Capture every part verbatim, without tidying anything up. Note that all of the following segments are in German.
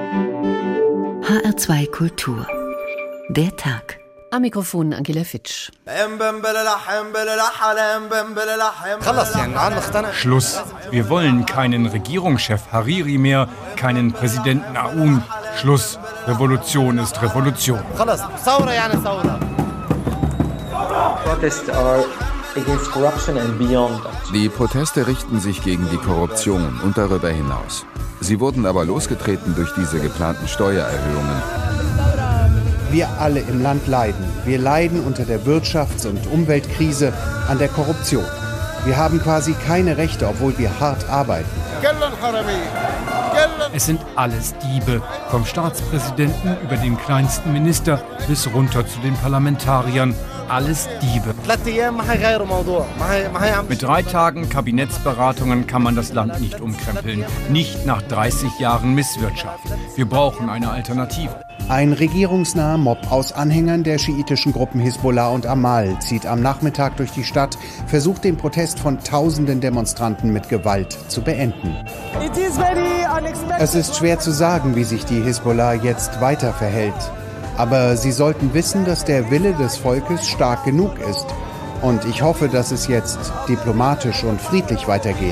H R zwei Kultur. Der Tag. Am Mikrofon Angela Fitsch. Schluss. Wir wollen keinen Regierungschef Hariri mehr, keinen Präsidenten Aoun. Schluss. Revolution ist Revolution. Die Proteste richten sich gegen die Korruption und darüber hinaus. Sie wurden aber losgetreten durch diese geplanten Steuererhöhungen. Wir alle im Land leiden. Wir leiden unter der Wirtschafts- und Umweltkrise, an der Korruption. Wir haben quasi keine Rechte, obwohl wir hart arbeiten. Es sind alles Diebe, vom Staatspräsidenten über den kleinsten Minister bis runter zu den Parlamentariern. Alles Diebe. Mit drei Tagen Kabinettsberatungen kann man das Land nicht umkrempeln. Nicht nach dreißig Jahren Misswirtschaft. Wir brauchen eine Alternative. Ein regierungsnaher Mob aus Anhängern der schiitischen Gruppen Hisbollah und Amal zieht am Nachmittag durch die Stadt, versucht den Protest von tausenden Demonstranten mit Gewalt zu beenden. Es ist schwer zu sagen, wie sich die Hisbollah jetzt weiter verhält. Aber sie sollten wissen, dass der Wille des Volkes stark genug ist. Und ich hoffe, dass es jetzt diplomatisch und friedlich weitergeht.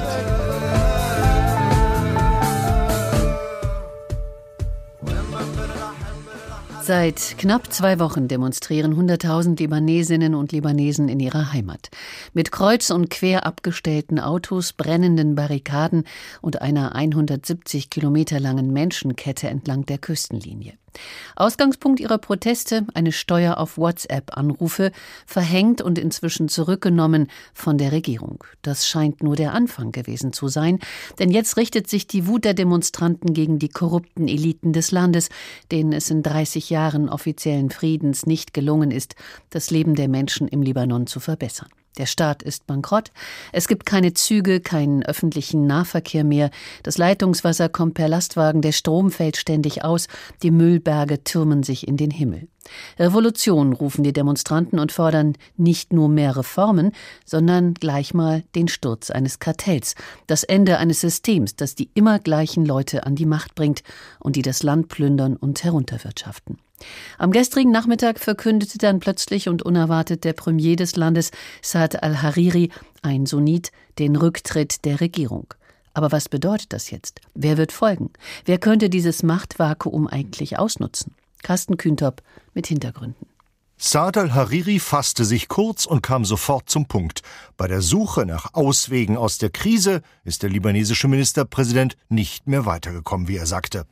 Seit knapp zwei Wochen demonstrieren hunderttausend Libanesinnen und Libanesen in ihrer Heimat. Mit kreuz und quer abgestellten Autos, brennenden Barrikaden und einer hundertsiebzig Kilometer langen Menschenkette entlang der Küstenlinie. Ausgangspunkt ihrer Proteste eine Steuer auf WhatsApp-Anrufe, verhängt und inzwischen zurückgenommen von der Regierung. Das scheint nur der Anfang gewesen zu sein, denn jetzt richtet sich die Wut der Demonstranten gegen die korrupten Eliten des Landes, denen es in dreißig Jahren offiziellen Friedens nicht gelungen ist, das Leben der Menschen im Libanon zu verbessern. Der Staat ist bankrott, es gibt keine Züge, keinen öffentlichen Nahverkehr mehr, das Leitungswasser kommt per Lastwagen, der Strom fällt ständig aus, die Müllberge türmen sich in den Himmel. Revolution rufen die Demonstranten und fordern nicht nur mehr Reformen, sondern gleich mal den Sturz eines Kartells, das Ende eines Systems, das die immer gleichen Leute an die Macht bringt und die das Land plündern und herunterwirtschaften. Am gestrigen Nachmittag verkündete dann plötzlich und unerwartet der Premier des Landes, Saad al-Hariri, ein Sunnit, den Rücktritt der Regierung. Aber was bedeutet das jetzt? Wer wird folgen? Wer könnte dieses Machtvakuum eigentlich ausnutzen? Carsten Kühntop mit Hintergründen. Saad al-Hariri fasste sich kurz und kam sofort zum Punkt. Bei der Suche nach Auswegen aus der Krise ist der libanesische Ministerpräsident nicht mehr weitergekommen, wie er sagte.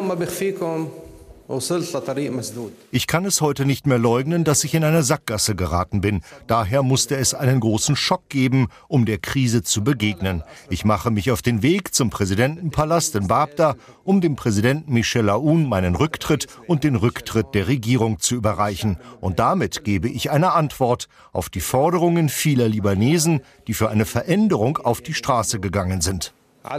Ich kann es heute nicht mehr leugnen, dass ich in eine Sackgasse geraten bin. Daher musste es einen großen Schock geben, um der Krise zu begegnen. Ich mache mich auf den Weg zum Präsidentenpalast in Babda, um dem Präsidenten Michel Aoun meinen Rücktritt und den Rücktritt der Regierung zu überreichen. Und damit gebe ich eine Antwort auf die Forderungen vieler Libanesen, die für eine Veränderung auf die Straße gegangen sind.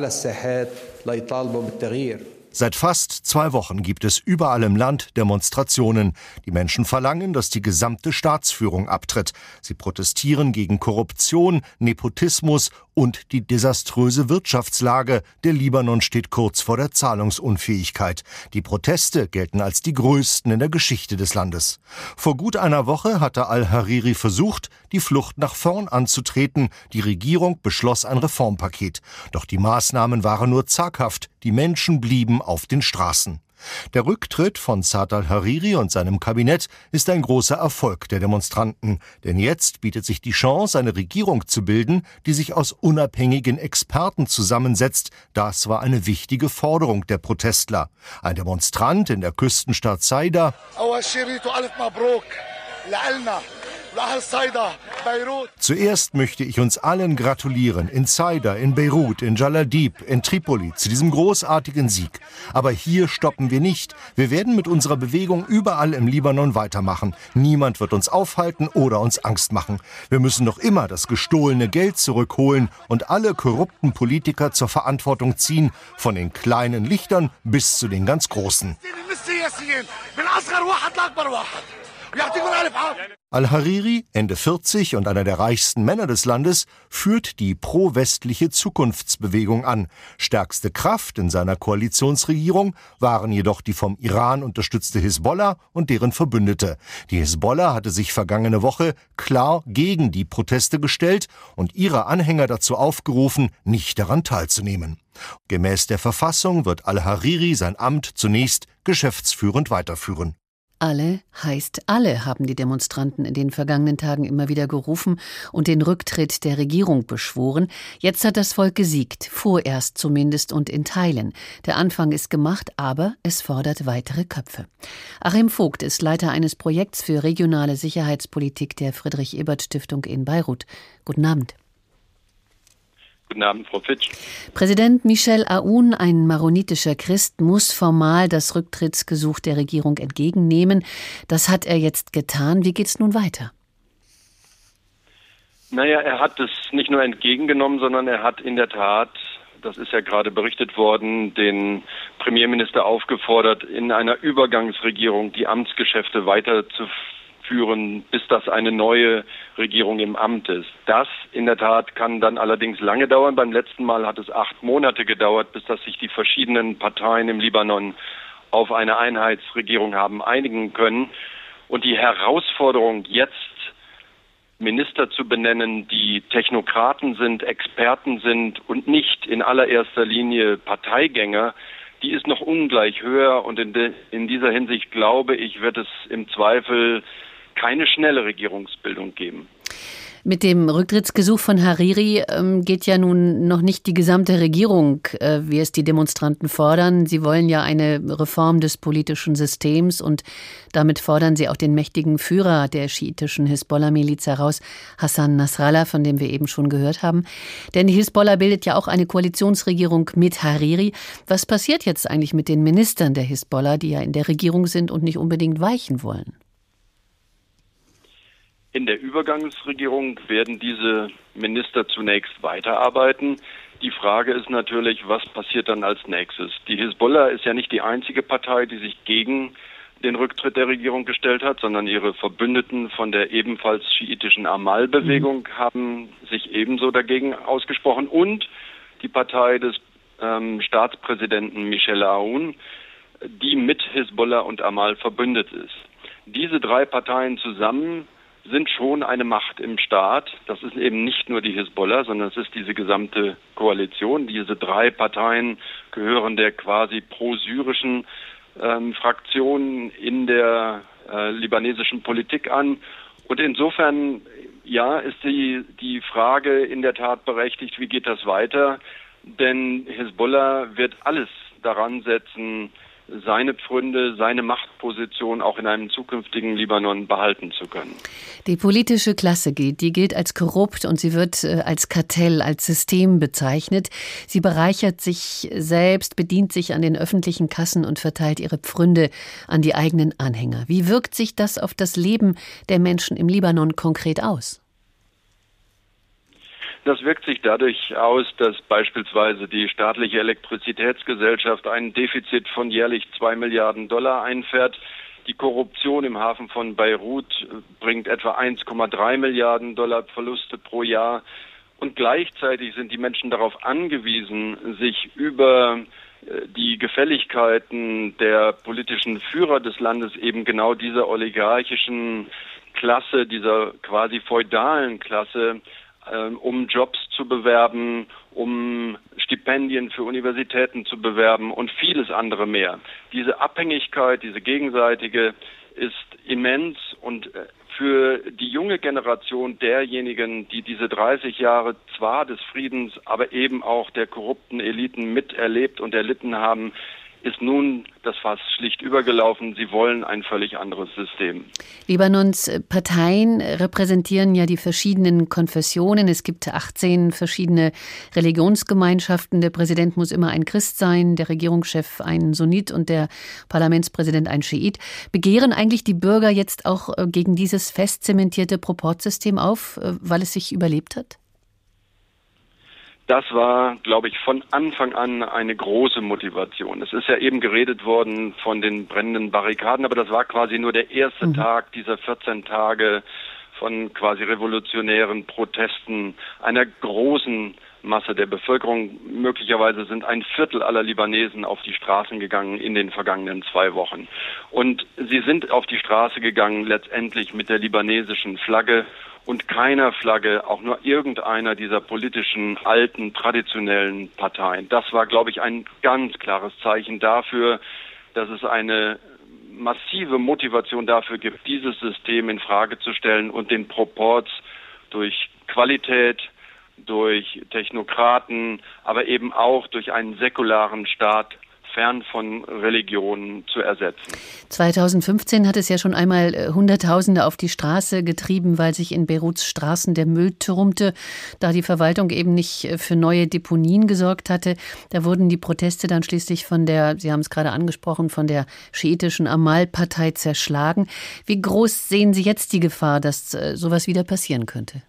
Seit fast zwei Wochen gibt es überall im Land Demonstrationen. Die Menschen verlangen, dass die gesamte Staatsführung abtritt. Sie protestieren gegen Korruption, Nepotismus und die desaströse Wirtschaftslage. Der Libanon steht kurz vor der Zahlungsunfähigkeit. Die Proteste gelten als die größten in der Geschichte des Landes. Vor gut einer Woche hatte al-Hariri versucht, die Flucht nach vorn anzutreten. Die Regierung beschloss ein Reformpaket. Doch die Maßnahmen waren nur zaghaft. Die Menschen blieben auf den Straßen. Der Rücktritt von Saad al-Hariri und seinem Kabinett ist ein großer Erfolg der Demonstranten. Denn jetzt bietet sich die Chance, eine Regierung zu bilden, die sich aus unabhängigen Experten zusammensetzt. Das war eine wichtige Forderung der Protestler. Ein Demonstrant in der Küstenstadt Saida Zuerst möchte ich uns allen gratulieren, in Saida, in Beirut, in Jaladib, in Tripoli, zu diesem großartigen Sieg. Aber hier stoppen wir nicht. Wir werden mit unserer Bewegung überall im Libanon weitermachen. Niemand wird uns aufhalten oder uns Angst machen. Wir müssen noch immer das gestohlene Geld zurückholen und alle korrupten Politiker zur Verantwortung ziehen, von den kleinen Lichtern bis zu den ganz großen. Al-Hariri, Ende vierzig und einer der reichsten Männer des Landes, führt die pro-westliche Zukunftsbewegung an. Stärkste Kraft in seiner Koalitionsregierung waren jedoch die vom Iran unterstützte Hisbollah und deren Verbündete. Die Hisbollah hatte sich vergangene Woche klar gegen die Proteste gestellt und ihre Anhänger dazu aufgerufen, nicht daran teilzunehmen. Gemäß der Verfassung wird Al-Hariri sein Amt zunächst geschäftsführend weiterführen. Alle heißt alle, haben die Demonstranten in den vergangenen Tagen immer wieder gerufen und den Rücktritt der Regierung beschworen. Jetzt hat das Volk gesiegt, vorerst zumindest und in Teilen. Der Anfang ist gemacht, aber es fordert weitere Köpfe. Achim Vogt ist Leiter eines Projekts für regionale Sicherheitspolitik der Friedrich-Ebert-Stiftung in Beirut. Guten Abend. Guten Abend, Frau Fitsch. Präsident Michel Aoun, ein maronitischer Christ, muss formal das Rücktrittsgesuch der Regierung entgegennehmen. Das hat er jetzt getan. Wie geht es nun weiter? Naja, er hat es nicht nur entgegengenommen, sondern er hat in der Tat, das ist ja gerade berichtet worden, den Premierminister aufgefordert, in einer Übergangsregierung die Amtsgeschäfte weiterzuführen, bis das eine neue Regierung im Amt ist. Das in der Tat kann dann allerdings lange dauern. Beim letzten Mal hat es acht Monate gedauert, bis dass sich die verschiedenen Parteien im Libanon auf eine Einheitsregierung haben einigen können. Und die Herausforderung, jetzt Minister zu benennen, die Technokraten sind, Experten sind und nicht in allererster Linie Parteigänger, die ist noch ungleich höher. Und in, de, in dieser Hinsicht glaube ich, wird es im Zweifel keine schnelle Regierungsbildung geben. Mit dem Rücktrittsgesuch von Hariri ähm, geht ja nun noch nicht die gesamte Regierung, äh, wie es die Demonstranten fordern. Sie wollen ja eine Reform des politischen Systems und damit fordern sie auch den mächtigen Führer der schiitischen Hisbollah-Miliz heraus, Hassan Nasrallah, von dem wir eben schon gehört haben. Denn die Hisbollah bildet ja auch eine Koalitionsregierung mit Hariri. Was passiert jetzt eigentlich mit den Ministern der Hisbollah, die ja in der Regierung sind und nicht unbedingt weichen wollen? In der Übergangsregierung werden diese Minister zunächst weiterarbeiten. Die Frage ist natürlich, was passiert dann als nächstes? Die Hisbollah ist ja nicht die einzige Partei, die sich gegen den Rücktritt der Regierung gestellt hat, sondern ihre Verbündeten von der ebenfalls schiitischen Amal-Bewegung mhm. haben sich ebenso dagegen ausgesprochen. Und die Partei des ähm, Staatspräsidenten Michel Aoun, die mit Hisbollah und Amal verbündet ist. Diese drei Parteien zusammen sind schon eine Macht im Staat. Das ist eben nicht nur die Hisbollah, sondern es ist diese gesamte Koalition. Diese drei Parteien gehören der quasi pro-syrischen ähm, Fraktion in der äh, libanesischen Politik an. Und insofern, ja, ist die, die Frage in der Tat berechtigt, wie geht das weiter? Denn Hisbollah wird alles daran setzen, seine Pfründe, seine Machtposition auch in einem zukünftigen Libanon behalten zu können. Die politische Klasse, die gilt als korrupt und sie wird als Kartell, als System bezeichnet. Sie bereichert sich selbst, bedient sich an den öffentlichen Kassen und verteilt ihre Pfründe an die eigenen Anhänger. Wie wirkt sich das auf das Leben der Menschen im Libanon konkret aus? Das wirkt sich dadurch aus, dass beispielsweise die staatliche Elektrizitätsgesellschaft ein Defizit von jährlich zwei Milliarden Dollar einfährt. Die Korruption im Hafen von Beirut bringt etwa eins Komma drei Milliarden Dollar Verluste pro Jahr. Und gleichzeitig sind die Menschen darauf angewiesen, sich über die Gefälligkeiten der politischen Führer des Landes, eben genau dieser oligarchischen Klasse, dieser quasi feudalen Klasse, um Jobs zu bewerben, um Stipendien für Universitäten zu bewerben und vieles andere mehr. Diese Abhängigkeit, diese gegenseitige ist immens und für die junge Generation derjenigen, die diese dreißig Jahre zwar des Friedens, aber eben auch der korrupten Eliten miterlebt und erlitten haben, ist nun das Fass schlicht übergelaufen. Sie wollen ein völlig anderes System. Libanons Parteien repräsentieren ja die verschiedenen Konfessionen. Es gibt achtzehn verschiedene Religionsgemeinschaften. Der Präsident muss immer ein Christ sein, der Regierungschef ein Sunnit und der Parlamentspräsident ein Schiit. Begehren eigentlich die Bürger jetzt auch gegen dieses fest zementierte Proportsystem auf, weil es sich überlebt hat? Das war, glaube ich, von Anfang an eine große Motivation. Es ist ja eben geredet worden von den brennenden Barrikaden, aber das war quasi nur der erste mhm. Tag dieser vierzehn Tage von quasi revolutionären Protesten einer großen Masse der Bevölkerung. Möglicherweise sind ein Viertel aller Libanesen auf die Straßen gegangen in den vergangenen zwei Wochen. Und sie sind auf die Straße gegangen letztendlich mit der libanesischen Flagge und keiner Flagge, auch nur irgendeiner dieser politischen, alten, traditionellen Parteien. Das war, glaube ich, ein ganz klares Zeichen dafür, dass es eine massive Motivation dafür gibt, dieses System in Frage zu stellen und den Proporz durch Qualität, durch Technokraten, aber eben auch durch einen säkularen Staat fern von Religionen zu ersetzen. zweitausendfünfzehn hat es ja schon einmal Hunderttausende auf die Straße getrieben, weil sich in Beiruts Straßen der Müll türmte, da die Verwaltung eben nicht für neue Deponien gesorgt hatte. Da wurden die Proteste dann schließlich von der, Sie haben es gerade angesprochen, von der schiitischen Amal-Partei zerschlagen. Wie groß sehen Sie jetzt die Gefahr, dass sowas wieder passieren könnte?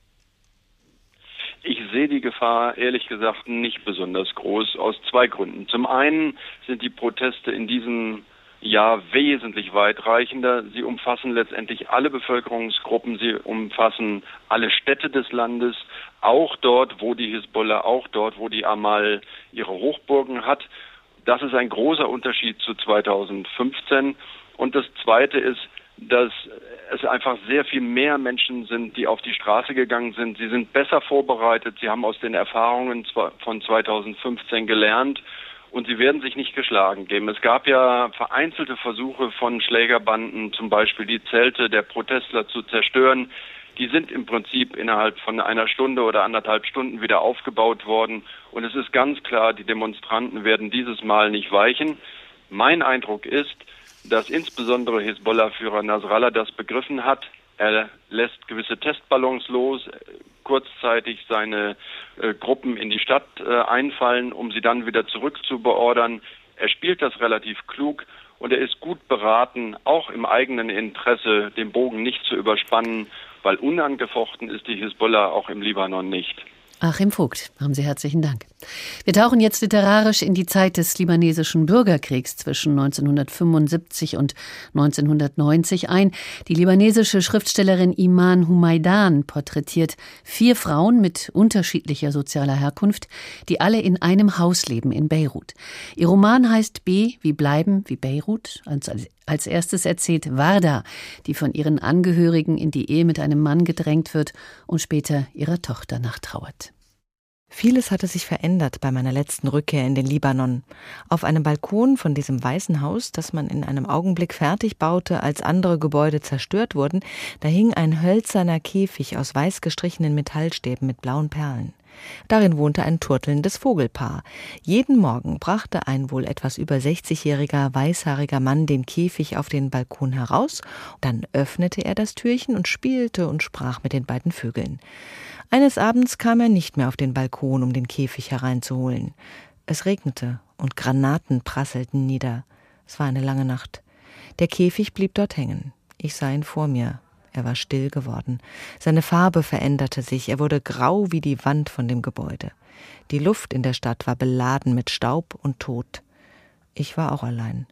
Ich sehe die Gefahr, ehrlich gesagt, nicht besonders groß, aus zwei Gründen. Zum einen sind die Proteste in diesem Jahr wesentlich weitreichender. Sie umfassen letztendlich alle Bevölkerungsgruppen, sie umfassen alle Städte des Landes, auch dort, wo die Hisbollah, auch dort, wo die Amal ihre Hochburgen hat. Das ist ein großer Unterschied zu zweitausendfünfzehn. Und das Zweite ist, dass es einfach sehr viel mehr Menschen sind, die auf die Straße gegangen sind. Sie sind besser vorbereitet, sie haben aus den Erfahrungen von zweitausendfünfzehn gelernt und sie werden sich nicht geschlagen geben. Es gab ja vereinzelte Versuche von Schlägerbanden, zum Beispiel die Zelte der Protestler zu zerstören. Die sind im Prinzip innerhalb von einer Stunde oder anderthalb Stunden wieder aufgebaut worden. Und es ist ganz klar, die Demonstranten werden dieses Mal nicht weichen. Mein Eindruck ist, dass insbesondere Hisbollah-Führer Nasrallah das begriffen hat. Er lässt gewisse Testballons los, kurzzeitig seine äh, Gruppen in die Stadt äh, einfallen, um sie dann wieder zurückzubeordern. Er spielt das relativ klug und er ist gut beraten, auch im eigenen Interesse den Bogen nicht zu überspannen, weil unangefochten ist die Hisbollah auch im Libanon nicht. Achim Vogt, haben Sie herzlichen Dank. Wir tauchen jetzt literarisch in die Zeit des libanesischen Bürgerkriegs zwischen neunzehnhundertfünfundsiebzig und neunzehnhundertneunzig ein. Die libanesische Schriftstellerin Iman Humaydan porträtiert vier Frauen mit unterschiedlicher sozialer Herkunft, die alle in einem Haus leben in Beirut. Ihr Roman heißt B wie Bleiben wie Beirut. Als, als erstes erzählt Warda, die von ihren Angehörigen in die Ehe mit einem Mann gedrängt wird und später ihrer Tochter nachtrauert. Vieles hatte sich verändert bei meiner letzten Rückkehr in den Libanon. Auf einem Balkon von diesem weißen Haus, das man in einem Augenblick fertig baute, als andere Gebäude zerstört wurden, da hing ein hölzerner Käfig aus weiß gestrichenen Metallstäben mit blauen Perlen. Darin wohnte ein turtelndes Vogelpaar. Jeden Morgen brachte ein wohl etwas über sechzigjähriger, weißhaariger Mann den Käfig auf den Balkon heraus, dann öffnete er das Türchen und spielte und sprach mit den beiden Vögeln. Eines Abends kam er nicht mehr auf den Balkon, um den Käfig hereinzuholen. Es regnete und Granaten prasselten nieder. Es war eine lange Nacht. Der Käfig blieb dort hängen. Ich sah ihn vor mir. Er war still geworden. Seine Farbe veränderte sich. Er wurde grau wie die Wand von dem Gebäude. Die Luft in der Stadt war beladen mit Staub und Tod. Ich war auch allein.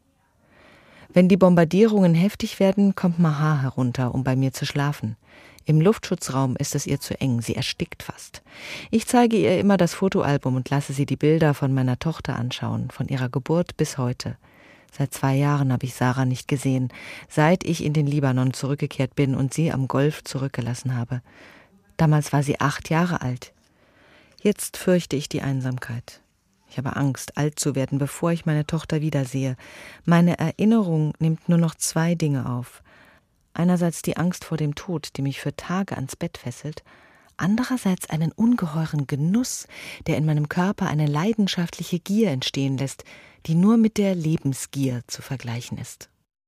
Wenn die Bombardierungen heftig werden, kommt Maha herunter, um bei mir zu schlafen. Im Luftschutzraum ist es ihr zu eng, sie erstickt fast. Ich zeige ihr immer das Fotoalbum und lasse sie die Bilder von meiner Tochter anschauen, von ihrer Geburt bis heute. Seit zwei Jahren habe ich Sarah nicht gesehen, seit ich in den Libanon zurückgekehrt bin und sie am Golf zurückgelassen habe. Damals war sie acht Jahre alt. Jetzt fürchte ich die Einsamkeit. Ich habe Angst, alt zu werden, bevor ich meine Tochter wiedersehe. Meine Erinnerung nimmt nur noch zwei Dinge auf. Einerseits die Angst vor dem Tod, die mich für Tage ans Bett fesselt, andererseits einen ungeheuren Genuss, der in meinem Körper eine leidenschaftliche Gier entstehen lässt, die nur mit der Lebensgier zu vergleichen ist.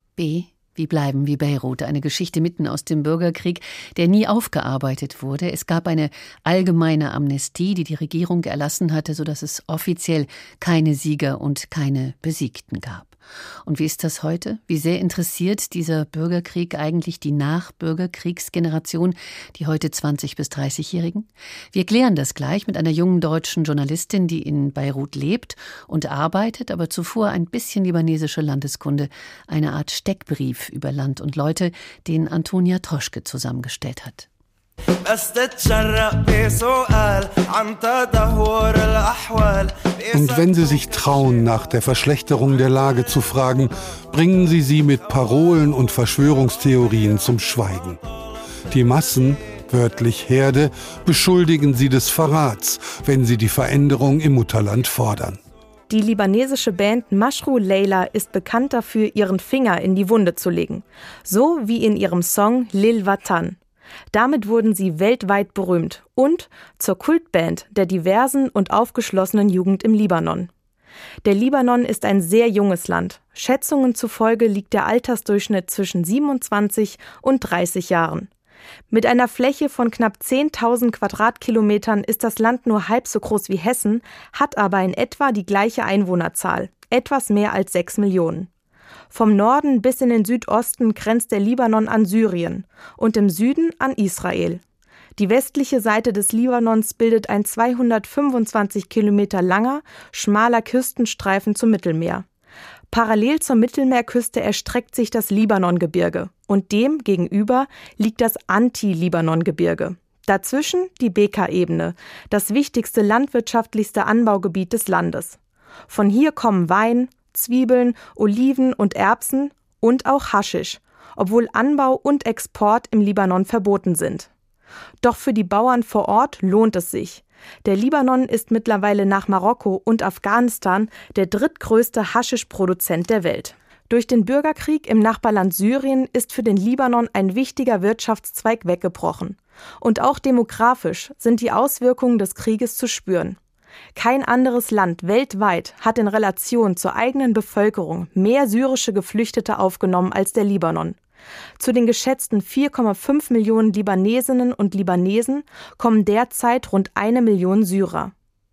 B wie Bleiben wie Beirut, eine Geschichte mitten aus dem Bürgerkrieg, der nie aufgearbeitet wurde. Es gab eine allgemeine Amnestie, die die Regierung erlassen hatte, sodass es offiziell keine Sieger und keine Besiegten gab. Und wie ist das heute? Wie sehr interessiert dieser Bürgerkrieg eigentlich die Nachbürgerkriegsgeneration, die heute zwanzig- bis dreißigjährigen? Wir klären das gleich mit einer jungen deutschen Journalistin, die in Beirut lebt und arbeitet, aber zuvor ein bisschen libanesische Landeskunde, eine Art Steckbrief über Land und Leute, den Antonia Troschke zusammengestellt hat. Und wenn Sie sich trauen, nach der Verschlechterung der Lage zu fragen, bringen Sie sie mit Parolen und Verschwörungstheorien zum Schweigen. Die Massen, wörtlich Herde, beschuldigen Sie des Verrats, wenn sie die Veränderung im Mutterland fordern. Die libanesische Band Mashru Leila ist bekannt dafür, ihren Finger in die Wunde zu legen. So wie in ihrem Song Lil Watan. Damit wurden sie weltweit berühmt und zur Kultband der diversen und aufgeschlossenen Jugend im Libanon. Der Libanon ist ein sehr junges Land. Schätzungen zufolge liegt der Altersdurchschnitt zwischen siebenundzwanzig und dreißig Jahren. Mit einer Fläche von knapp zehntausend Quadratkilometern ist das Land nur halb so groß wie Hessen, hat aber in etwa die gleiche Einwohnerzahl, etwas mehr als sechs Millionen. Vom Norden bis in den Südosten grenzt der Libanon an Syrien und im Süden an Israel. Die westliche Seite des Libanons bildet ein zweihundertfünfundzwanzig Kilometer langer, schmaler Küstenstreifen zum Mittelmeer. Parallel zur Mittelmeerküste erstreckt sich das Libanongebirge und dem gegenüber liegt das Anti-Libanon-Gebirge. Dazwischen die Bekaa-Ebene, das wichtigste landwirtschaftlichste Anbaugebiet des Landes. Von hier kommen Wein, Zwiebeln, Oliven und Erbsen und auch Haschisch, obwohl Anbau und Export im Libanon verboten sind. Doch für die Bauern vor Ort lohnt es sich. Der Libanon ist mittlerweile nach Marokko und Afghanistan der drittgrößte Haschischproduzent der Welt. Durch den Bürgerkrieg im Nachbarland Syrien ist für den Libanon ein wichtiger Wirtschaftszweig weggebrochen. Und auch demografisch sind die Auswirkungen des Krieges zu spüren. Kein anderes Land weltweit hat in Relation zur eigenen Bevölkerung mehr syrische Geflüchtete aufgenommen als der Libanon. Zu den geschätzten vier Komma fünf Millionen Libanesinnen und Libanesen kommen derzeit rund eine Million Syrer.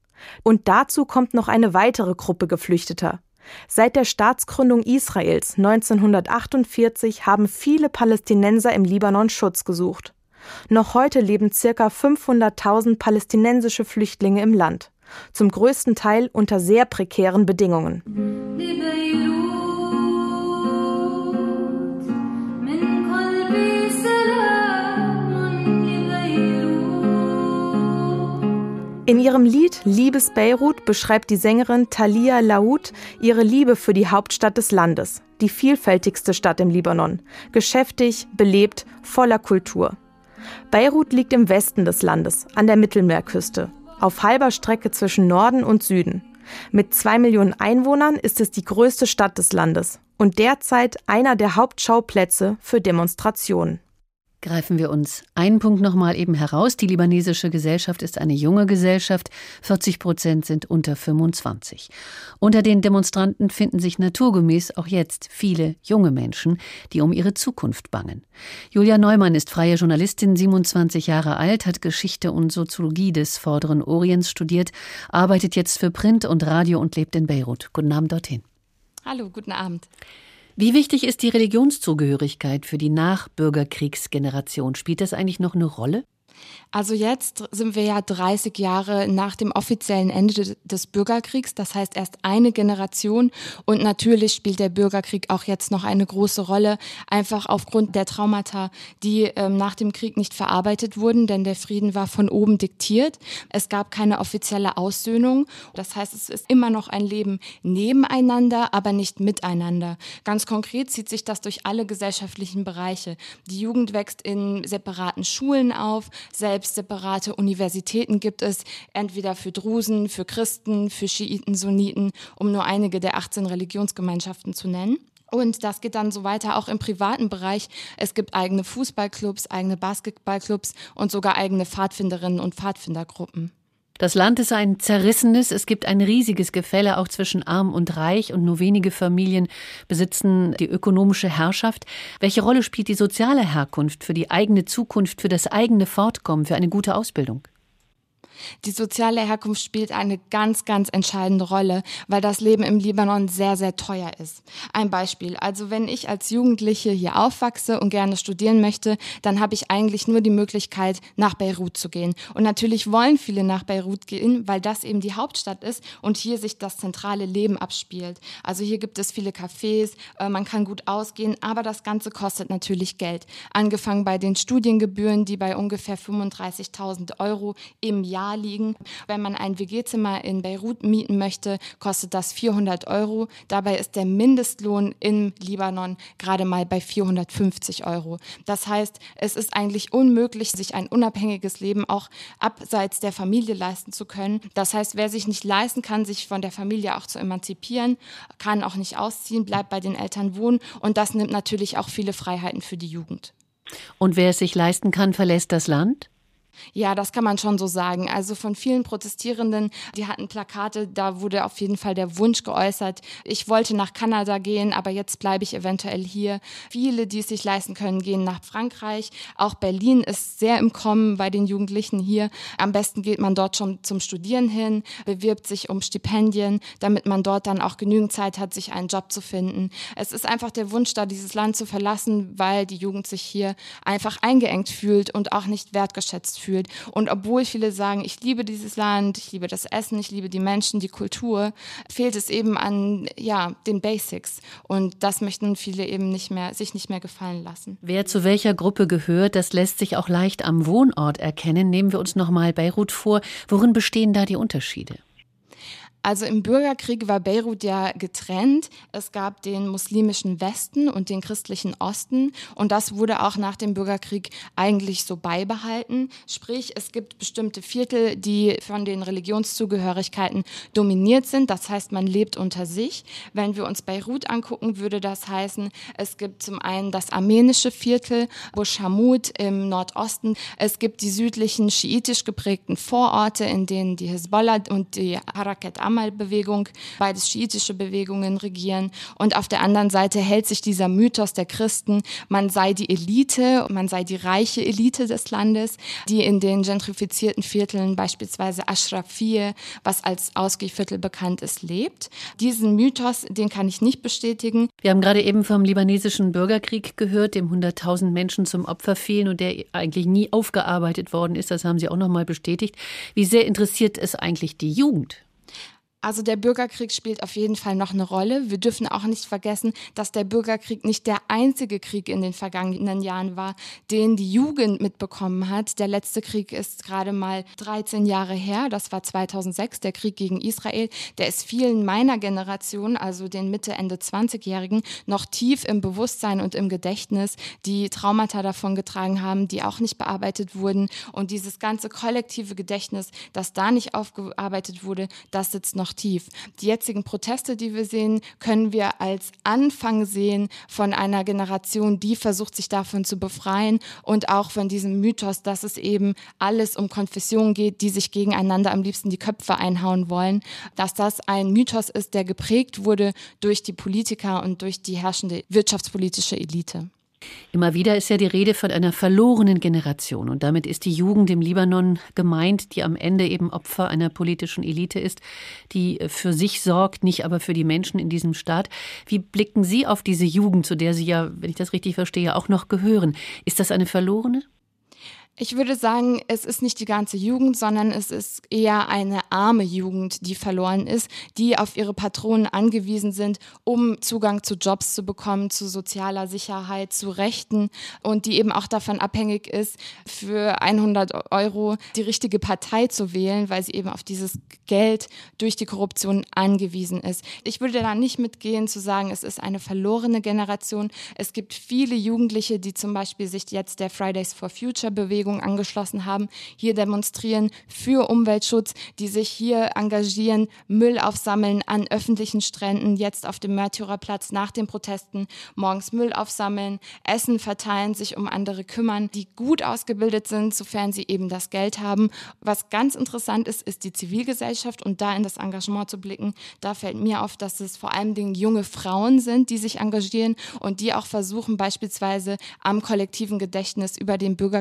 Und dazu kommt noch eine weitere Gruppe Geflüchteter. Seit der Staatsgründung Israels neunzehnhundertachtundvierzig haben viele Palästinenser im Libanon Schutz gesucht. Noch heute leben ca. fünfhunderttausend palästinensische Flüchtlinge im Land. Zum größten Teil unter sehr prekären Bedingungen. In ihrem Lied »Liebes Beirut« beschreibt die Sängerin Talia Laoud ihre Liebe für die Hauptstadt des Landes, die vielfältigste Stadt im Libanon, geschäftig, belebt, voller Kultur. Beirut liegt im Westen des Landes, an der Mittelmeerküste, auf halber Strecke zwischen Norden und Süden. Mit zwei Millionen Einwohnern ist es die größte Stadt des Landes und derzeit einer der Hauptschauplätze für Demonstrationen. Greifen wir uns einen Punkt noch mal eben heraus. Die libanesische Gesellschaft ist eine junge Gesellschaft. vierzig Prozent sind unter fünfundzwanzig. Unter den Demonstranten finden sich naturgemäß auch jetzt viele junge Menschen, die um ihre Zukunft bangen. Julia Neumann ist freie Journalistin, siebenundzwanzig Jahre alt, hat Geschichte und Soziologie des Vorderen Orients studiert, arbeitet jetzt für Print und Radio und lebt in Beirut. Guten Abend dorthin. Hallo, guten Abend. Wie wichtig ist die Religionszugehörigkeit für die Nachbürgerkriegsgeneration? Spielt das eigentlich noch eine Rolle? Also jetzt sind wir ja dreißig Jahre nach dem offiziellen Ende des Bürgerkriegs, das heißt erst eine Generation. Und natürlich spielt der Bürgerkrieg auch jetzt noch eine große Rolle, einfach aufgrund der Traumata, die ähm, nach dem Krieg nicht verarbeitet wurden, denn der Frieden war von oben diktiert. Es gab keine offizielle Aussöhnung. Das heißt, es ist immer noch ein Leben nebeneinander, aber nicht miteinander. Ganz konkret zieht sich das durch alle gesellschaftlichen Bereiche. Die Jugend wächst in separaten Schulen auf, selbst separate Universitäten gibt es, entweder für Drusen, für Christen, für Schiiten, Sunniten, um nur einige der achtzehn Religionsgemeinschaften zu nennen. Und das geht dann so weiter auch im privaten Bereich. Es gibt eigene Fußballclubs, eigene Basketballclubs und sogar eigene Pfadfinderinnen und Pfadfindergruppen. Das Land ist ein zerrissenes, es gibt ein riesiges Gefälle auch zwischen Arm und Reich und nur wenige Familien besitzen die ökonomische Herrschaft. Welche Rolle spielt die soziale Herkunft für die eigene Zukunft, für das eigene Fortkommen, für eine gute Ausbildung? Die soziale Herkunft spielt eine ganz, ganz entscheidende Rolle, weil das Leben im Libanon sehr, sehr teuer ist. Ein Beispiel, also wenn ich als Jugendliche hier aufwachse und gerne studieren möchte, dann habe ich eigentlich nur die Möglichkeit, nach Beirut zu gehen. Und natürlich wollen viele nach Beirut gehen, weil das eben die Hauptstadt ist und hier sich das zentrale Leben abspielt. Also hier gibt es viele Cafés, äh, man kann gut ausgehen, aber das Ganze kostet natürlich Geld. Angefangen bei den Studiengebühren, die bei ungefähr fünfunddreißigtausend Euro im Jahr liegen. Wenn man ein W G-Zimmer in Beirut mieten möchte, kostet das vierhundert Euro. Dabei ist der Mindestlohn im Libanon gerade mal bei vierhundertfünfzig Euro. Das heißt, es ist eigentlich unmöglich, sich ein unabhängiges Leben auch abseits der Familie leisten zu können. Das heißt, wer sich nicht leisten kann, sich von der Familie auch zu emanzipieren, kann auch nicht ausziehen, bleibt bei den Eltern wohnen und das nimmt natürlich auch viele Freiheiten für die Jugend. Und wer es sich leisten kann, verlässt das Land? Ja, das kann man schon so sagen. Also von vielen Protestierenden, die hatten Plakate, da wurde auf jeden Fall der Wunsch geäußert, ich wollte nach Kanada gehen, aber jetzt bleibe ich eventuell hier. Viele, die es sich leisten können, gehen nach Frankreich. Auch Berlin ist sehr im Kommen bei den Jugendlichen hier. Am besten geht man dort schon zum Studieren hin, bewirbt sich um Stipendien, damit man dort dann auch genügend Zeit hat, sich einen Job zu finden. Es ist einfach der Wunsch da, dieses Land zu verlassen, weil die Jugend sich hier einfach eingeengt fühlt und auch nicht wertgeschätzt fühlt. Und obwohl viele sagen, ich liebe dieses Land, ich liebe das Essen, ich liebe die Menschen, die Kultur, fehlt es eben an ja, den Basics. Und das möchten viele eben nicht mehr, sich nicht mehr gefallen lassen. Wer zu welcher Gruppe gehört, das lässt sich auch leicht am Wohnort erkennen. Nehmen wir uns nochmal Beirut vor. Worin bestehen da die Unterschiede? Also im Bürgerkrieg war Beirut ja getrennt. Es gab den muslimischen Westen und den christlichen Osten. Und das wurde auch nach dem Bürgerkrieg eigentlich so beibehalten. Sprich, es gibt bestimmte Viertel, die von den Religionszugehörigkeiten dominiert sind. Das heißt, man lebt unter sich. Wenn wir uns Beirut angucken, würde das heißen, es gibt zum einen das armenische Viertel, Bushamut im Nordosten. Es gibt die südlichen schiitisch geprägten Vororte, in denen die Hisbollah und die Harakat Bewegung, beides schiitische Bewegungen regieren. Und auf der anderen Seite hält sich dieser Mythos der Christen, man sei die Elite, man sei die reiche Elite des Landes, die in den gentrifizierten Vierteln, beispielsweise Ashrafiyeh, was als Ausgehviertel bekannt ist, lebt. Diesen Mythos, den kann ich nicht bestätigen. Wir haben gerade eben vom libanesischen Bürgerkrieg gehört, dem hunderttausend Menschen zum Opfer fielen und der eigentlich nie aufgearbeitet worden ist. Das haben Sie auch noch mal bestätigt. Wie sehr interessiert es eigentlich die Jugend? Also der Bürgerkrieg spielt auf jeden Fall noch eine Rolle. Wir dürfen auch nicht vergessen, dass der Bürgerkrieg nicht der einzige Krieg in den vergangenen Jahren war, den die Jugend mitbekommen hat. Der letzte Krieg ist gerade mal dreizehn Jahre her. Das war zweitausendsechs, der Krieg gegen Israel. Der ist vielen meiner Generation, also den Mitte-, Ende zwanzigjährigen, noch tief im Bewusstsein und im Gedächtnis, die Traumata davon getragen haben, die auch nicht bearbeitet wurden. Und dieses ganze kollektive Gedächtnis, das da nicht aufgearbeitet wurde, das sitzt noch tief. Die jetzigen Proteste, die wir sehen, können wir als Anfang sehen von einer Generation, die versucht, sich davon zu befreien und auch von diesem Mythos, dass es eben alles um Konfessionen geht, die sich gegeneinander am liebsten die Köpfe einhauen wollen, dass das ein Mythos ist, der geprägt wurde durch die Politiker und durch die herrschende wirtschaftspolitische Elite. Immer wieder ist ja die Rede von einer verlorenen Generation. Und damit ist die Jugend im Libanon gemeint, die am Ende eben Opfer einer politischen Elite ist, die für sich sorgt, nicht aber für die Menschen in diesem Staat. Wie blicken Sie auf diese Jugend, zu der Sie ja, wenn ich das richtig verstehe, auch noch gehören? Ist das eine verlorene? Ich würde sagen, es ist nicht die ganze Jugend, sondern es ist eher eine arme Jugend, die verloren ist, die auf ihre Patronen angewiesen sind, um Zugang zu Jobs zu bekommen, zu sozialer Sicherheit, zu Rechten und die eben auch davon abhängig ist, für hundert Euro die richtige Partei zu wählen, weil sie eben auf dieses Geld durch die Korruption angewiesen ist. Ich würde da nicht mitgehen zu sagen, es ist eine verlorene Generation. Es gibt viele Jugendliche, die zum Beispiel sich jetzt der Fridays for Future Bewegung angeschlossen haben, hier demonstrieren für Umweltschutz, die sich hier engagieren, Müll aufsammeln an öffentlichen Stränden, jetzt auf dem Märtyrerplatz nach den Protesten, morgens Müll aufsammeln, Essen verteilen, sich um andere kümmern, die gut ausgebildet sind, sofern sie eben das Geld haben. Was ganz interessant ist, ist die Zivilgesellschaft und da in das Engagement zu blicken. Da fällt mir auf, dass es vor allem Dingen junge Frauen sind, die sich engagieren und die auch versuchen, beispielsweise am kollektiven Gedächtnis über den Bürgerkrieg zu arbeiten.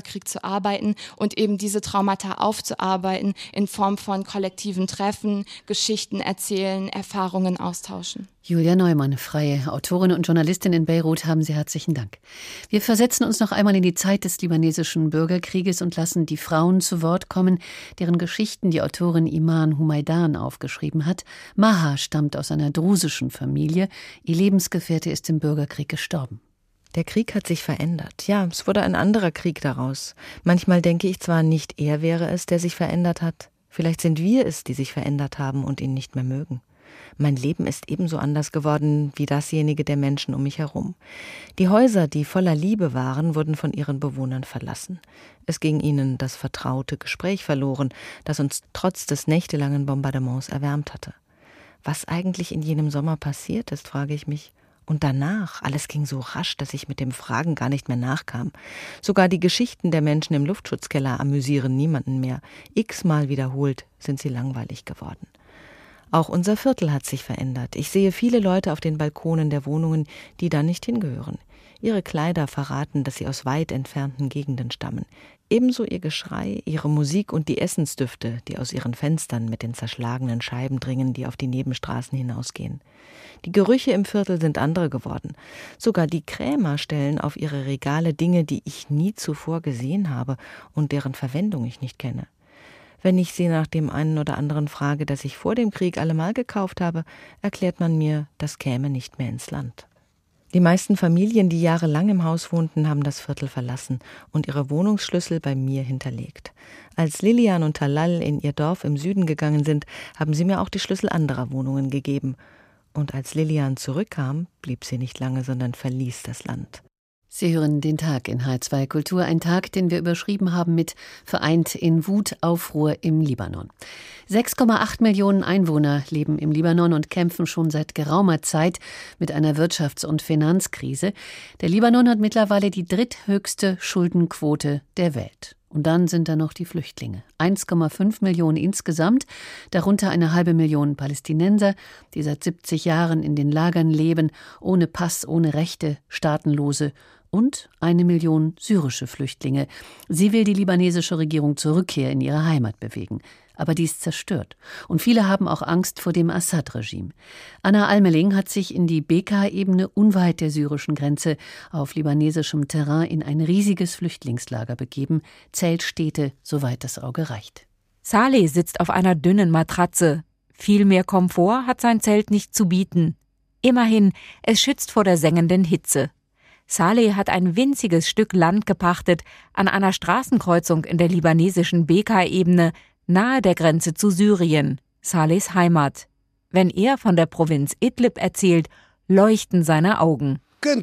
verarbeiten und eben diese Traumata aufzuarbeiten in Form von kollektiven Treffen, Geschichten erzählen, Erfahrungen austauschen. Julia Neumann, freie Autorin und Journalistin in Beirut, haben Sie herzlichen Dank. Wir versetzen uns noch einmal in die Zeit des libanesischen Bürgerkrieges und lassen die Frauen zu Wort kommen, deren Geschichten die Autorin Iman Humaydan aufgeschrieben hat. Maha stammt aus einer drusischen Familie. Ihr Lebensgefährte ist im Bürgerkrieg gestorben. Der Krieg hat sich verändert. Ja, es wurde ein anderer Krieg daraus. Manchmal denke ich zwar, nicht er wäre es, der sich verändert hat. Vielleicht sind wir es, die sich verändert haben und ihn nicht mehr mögen. Mein Leben ist ebenso anders geworden wie dasjenige der Menschen um mich herum. Die Häuser, die voller Liebe waren, wurden von ihren Bewohnern verlassen. Es ging ihnen das vertraute Gespräch verloren, das uns trotz des nächtelangen Bombardements erwärmt hatte. Was eigentlich in jenem Sommer passiert ist, frage ich mich. Und danach, alles ging so rasch, dass ich mit dem Fragen gar nicht mehr nachkam. Sogar die Geschichten der Menschen im Luftschutzkeller amüsieren niemanden mehr. X-mal wiederholt sind sie langweilig geworden. Auch unser Viertel hat sich verändert. Ich sehe viele Leute auf den Balkonen der Wohnungen, die da nicht hingehören. Ihre Kleider verraten, dass sie aus weit entfernten Gegenden stammen. Ebenso ihr Geschrei, ihre Musik und die Essensdüfte, die aus ihren Fenstern mit den zerschlagenen Scheiben dringen, die auf die Nebenstraßen hinausgehen. Die Gerüche im Viertel sind andere geworden. Sogar die Krämer stellen auf ihre Regale Dinge, die ich nie zuvor gesehen habe und deren Verwendung ich nicht kenne. Wenn ich sie nach dem einen oder anderen frage, das ich vor dem Krieg allemal gekauft habe, erklärt man mir, das käme nicht mehr ins Land. Die meisten Familien, die jahrelang im Haus wohnten, haben das Viertel verlassen und ihre Wohnungsschlüssel bei mir hinterlegt. Als Lilian und Talal in ihr Dorf im Süden gegangen sind, haben sie mir auch die Schlüssel anderer Wohnungen gegeben. Und als Lilian zurückkam, blieb sie nicht lange, sondern verließ das Land. Sie hören den Tag in H zwei Kultur, ein Tag, den wir überschrieben haben mit Vereint in Wut, Aufruhr im Libanon. sechs Komma acht Millionen Einwohner leben im Libanon und kämpfen schon seit geraumer Zeit mit einer Wirtschafts- und Finanzkrise. Der Libanon hat mittlerweile die dritthöchste Schuldenquote der Welt. Und dann sind da noch die Flüchtlinge. eins Komma fünf Millionen insgesamt, darunter eine halbe Million Palästinenser, die seit siebzig Jahren in den Lagern leben, ohne Pass, ohne Rechte, Staatenlose, und eine Million syrische Flüchtlinge. Sie will die libanesische Regierung zur Rückkehr in ihre Heimat bewegen. Aber die ist zerstört. Und viele haben auch Angst vor dem Assad-Regime. Anna Almeling hat sich in die Bekaa-Ebene unweit der syrischen Grenze auf libanesischem Terrain in ein riesiges Flüchtlingslager begeben. Zeltstädte, soweit das Auge reicht. Saleh sitzt auf einer dünnen Matratze. Viel mehr Komfort hat sein Zelt nicht zu bieten. Immerhin, es schützt vor der sengenden Hitze. Saleh hat ein winziges Stück Land gepachtet an einer Straßenkreuzung in der libanesischen Bekaa-Ebene, nahe der Grenze zu Syrien, Salehs Heimat. Wenn er von der Provinz Idlib erzählt, leuchten seine Augen.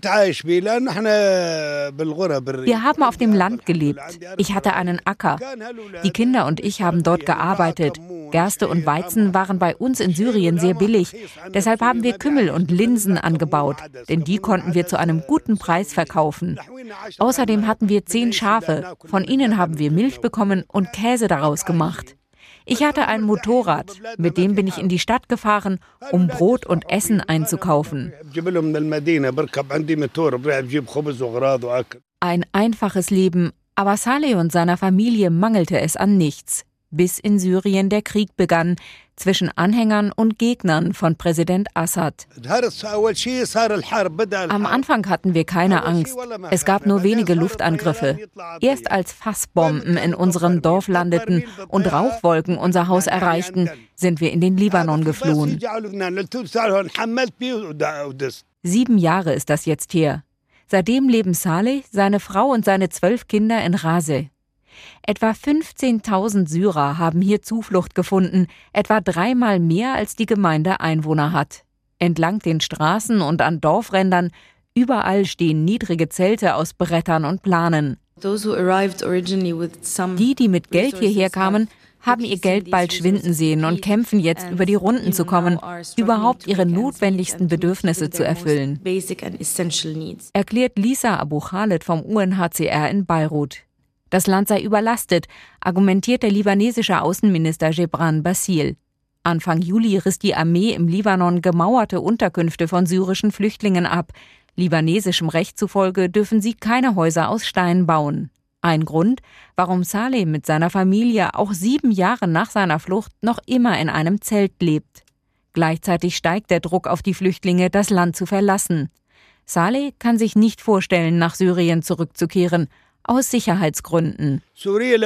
Wir haben auf dem Land gelebt. Ich hatte einen Acker. Die Kinder und ich haben dort gearbeitet. Gerste und Weizen waren bei uns in Syrien sehr billig. Deshalb haben wir Kümmel und Linsen angebaut, denn die konnten wir zu einem guten Preis verkaufen. Außerdem hatten wir zehn Schafe. Von ihnen haben wir Milch bekommen und Käse daraus gemacht. Ich hatte ein Motorrad, mit dem bin ich in die Stadt gefahren, um Brot und Essen einzukaufen. Ein einfaches Leben, aber Saleh und seiner Familie mangelte es an nichts, bis in Syrien der Krieg begann, zwischen Anhängern und Gegnern von Präsident Assad. Am Anfang hatten wir keine Angst. Es gab nur wenige Luftangriffe. Erst als Fassbomben in unserem Dorf landeten und Rauchwolken unser Haus erreichten, sind wir in den Libanon geflohen. Sieben Jahre ist das jetzt her. Seitdem leben Saleh, seine Frau und seine zwölf Kinder in Raseh. Etwa fünfzehntausend Syrer haben hier Zuflucht gefunden, etwa dreimal mehr als die Gemeinde Einwohner hat. Entlang den Straßen und an Dorfrändern, überall stehen niedrige Zelte aus Brettern und Planen. Die, die mit Geld hierher kamen, haben ihr Geld bald schwinden sehen und kämpfen jetzt, über die Runden zu kommen, überhaupt ihre notwendigsten Bedürfnisse zu erfüllen, erklärt Lisa Abu Khaled vom U N H C R in Beirut. Das Land sei überlastet, argumentiert der libanesische Außenminister Gebran Bassil. Anfang Juli riss die Armee im Libanon gemauerte Unterkünfte von syrischen Flüchtlingen ab. Libanesischem Recht zufolge dürfen sie keine Häuser aus Stein bauen. Ein Grund, warum Saleh mit seiner Familie auch sieben Jahre nach seiner Flucht noch immer in einem Zelt lebt. Gleichzeitig steigt der Druck auf die Flüchtlinge, das Land zu verlassen. Saleh kann sich nicht vorstellen, nach Syrien zurückzukehren, aus Sicherheitsgründen. Ich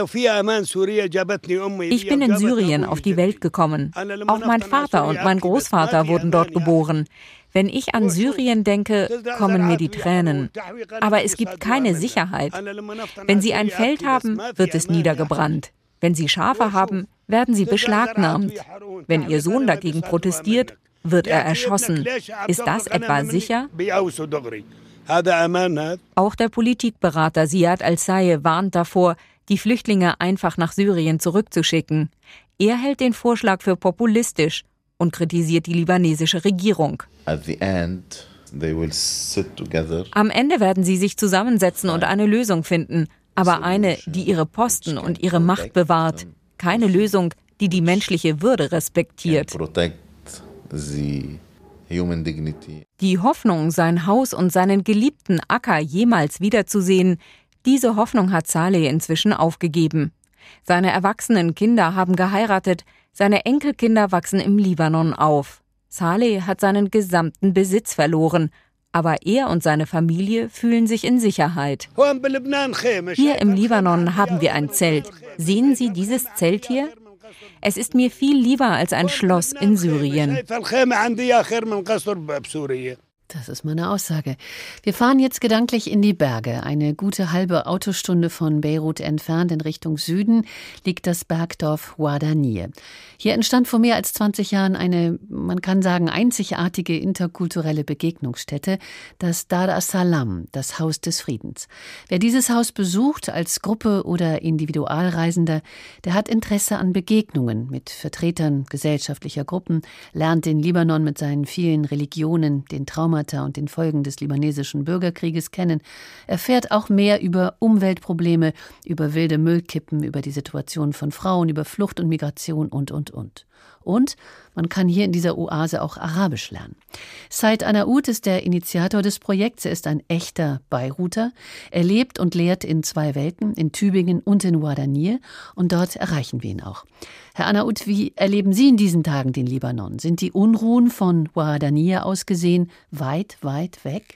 bin in Syrien auf die Welt gekommen. Auch mein Vater und mein Großvater wurden dort geboren. Wenn ich an Syrien denke, kommen mir die Tränen. Aber es gibt keine Sicherheit. Wenn Sie ein Feld haben, wird es niedergebrannt. Wenn Sie Schafe haben, werden sie beschlagnahmt. Wenn Ihr Sohn dagegen protestiert, wird er erschossen. Ist das etwa sicher? Auch der Politikberater Ziad Al-Sayeh warnt davor, die Flüchtlinge einfach nach Syrien zurückzuschicken. Er hält den Vorschlag für populistisch und kritisiert die libanesische Regierung. Am Ende werden sie sich zusammensetzen und eine Lösung finden, aber eine, die ihre Posten und ihre Macht bewahrt. Keine Lösung, die die menschliche Würde respektiert. Die Hoffnung, sein Haus und seinen geliebten Acker jemals wiederzusehen, diese Hoffnung hat Saleh inzwischen aufgegeben. Seine erwachsenen Kinder haben geheiratet, seine Enkelkinder wachsen im Libanon auf. Saleh hat seinen gesamten Besitz verloren, aber er und seine Familie fühlen sich in Sicherheit. Hier im Libanon haben wir ein Zelt. Sehen Sie dieses Zelt hier? Es ist mir viel lieber als ein Schloss in Syrien. Das ist meine Aussage. Wir fahren jetzt gedanklich in die Berge. Eine gute halbe Autostunde von Beirut entfernt in Richtung Süden liegt das Bergdorf Ouadaniye. Hier entstand vor mehr als zwanzig Jahren eine, man kann sagen, einzigartige interkulturelle Begegnungsstätte, das Dar as-Salam, das Haus des Friedens. Wer dieses Haus besucht, als Gruppe oder Individualreisender, der hat Interesse an Begegnungen mit Vertretern gesellschaftlicher Gruppen, lernt den Libanon mit seinen vielen Religionen, den Traumata und den Folgen des libanesischen Bürgerkrieges kennen, erfährt auch mehr über Umweltprobleme, über wilde Müllkippen, über die Situation von Frauen, über Flucht und Migration und, und, und. Und man kann hier in dieser Oase auch Arabisch lernen. Said Anaout ist der Initiator des Projekts. Er ist ein echter Beiruter. Er lebt und lehrt in zwei Welten, in Tübingen und in Ouadaniye. Und dort erreichen wir ihn auch. Herr Anaout, wie erleben Sie in diesen Tagen den Libanon? Sind die Unruhen von Ouadaniye aus gesehen weit, weit weg?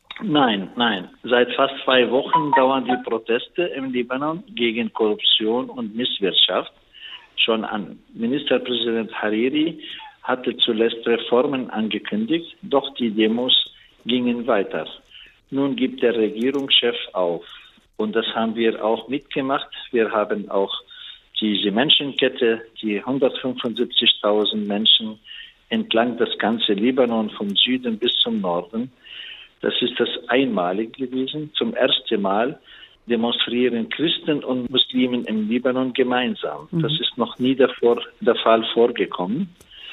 Nein, nein. Seit fast zwei Wochen dauern die Proteste im Libanon gegen Korruption und Misswirtschaft schon an. Ministerpräsident Hariri hatte zuletzt Reformen angekündigt, doch die Demos gingen weiter. Nun gibt der Regierungschef auf. Und das haben wir auch mitgemacht. Wir haben auch diese Menschenkette, die hundertfünfundsiebzigtausend Menschen entlang das ganze Libanon vom Süden bis zum Norden. Das ist das einmalig gewesen. Zum ersten Mal demonstrieren Christen und Muslimen im Libanon gemeinsam. Das ist noch nie davor der Fall vorgekommen.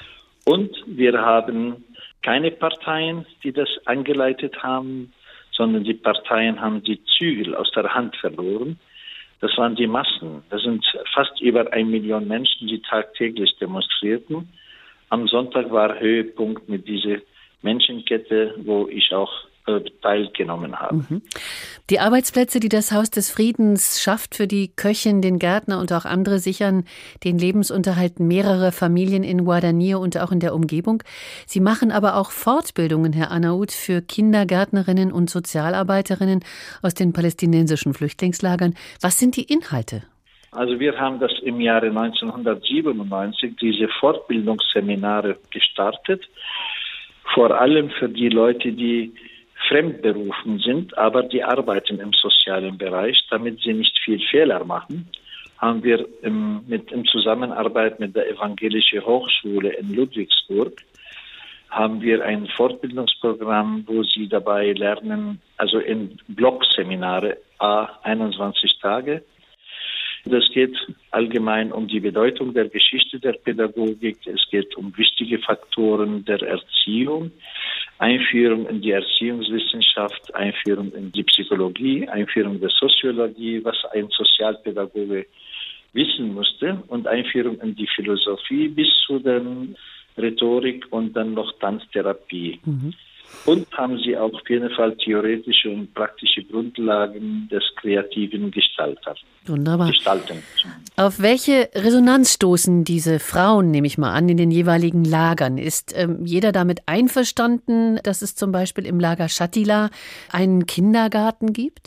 Und wir haben keine Parteien, die das angeleitet haben, sondern die Parteien haben die Zügel aus der Hand verloren. Das waren die Massen. Das sind fast über eine Million Menschen, die tagtäglich demonstrierten. Am Sonntag war Höhepunkt mit dieser Menschenkette, wo ich auch teilgenommen haben. Die Arbeitsplätze, die das Haus des Friedens schafft für die Köchin, den Gärtner und auch andere, sichern den Lebensunterhalt mehrerer Familien in Ouadaniye und auch in der Umgebung. Sie machen aber auch Fortbildungen, Herr Anaout, für Kindergärtnerinnen und Sozialarbeiterinnen aus den palästinensischen Flüchtlingslagern. Was sind die Inhalte? Also wir haben das im Jahre neunzehnhundertsiebenundneunzig, diese Fortbildungsseminare gestartet, vor allem für die Leute, die fremdberufen sind, aber die arbeiten im sozialen Bereich, damit sie nicht viel Fehler machen, haben wir im, mit, in Zusammenarbeit mit der Evangelischen Hochschule in Ludwigsburg haben wir ein Fortbildungsprogramm, wo sie dabei lernen, also in Blockseminare, a einundzwanzig Tage. Das geht allgemein um die Bedeutung der Geschichte der Pädagogik. Es geht um wichtige Faktoren der Erziehung, Einführung in die Erziehungswissenschaft, Einführung in die Psychologie, Einführung der Soziologie, was ein Sozialpädagoge wissen musste, und Einführung in die Philosophie bis zu der Rhetorik und dann noch Tanztherapie. Mhm. Und haben sie auch auf jeden Fall theoretische und praktische Grundlagen des kreativen Gestalters. Wunderbar. Gestalten. Auf welche Resonanz stoßen diese Frauen, nehme ich mal an, in den jeweiligen Lagern? Ist ähm, jeder damit einverstanden, dass es zum Beispiel im Lager Shatila einen Kindergarten gibt?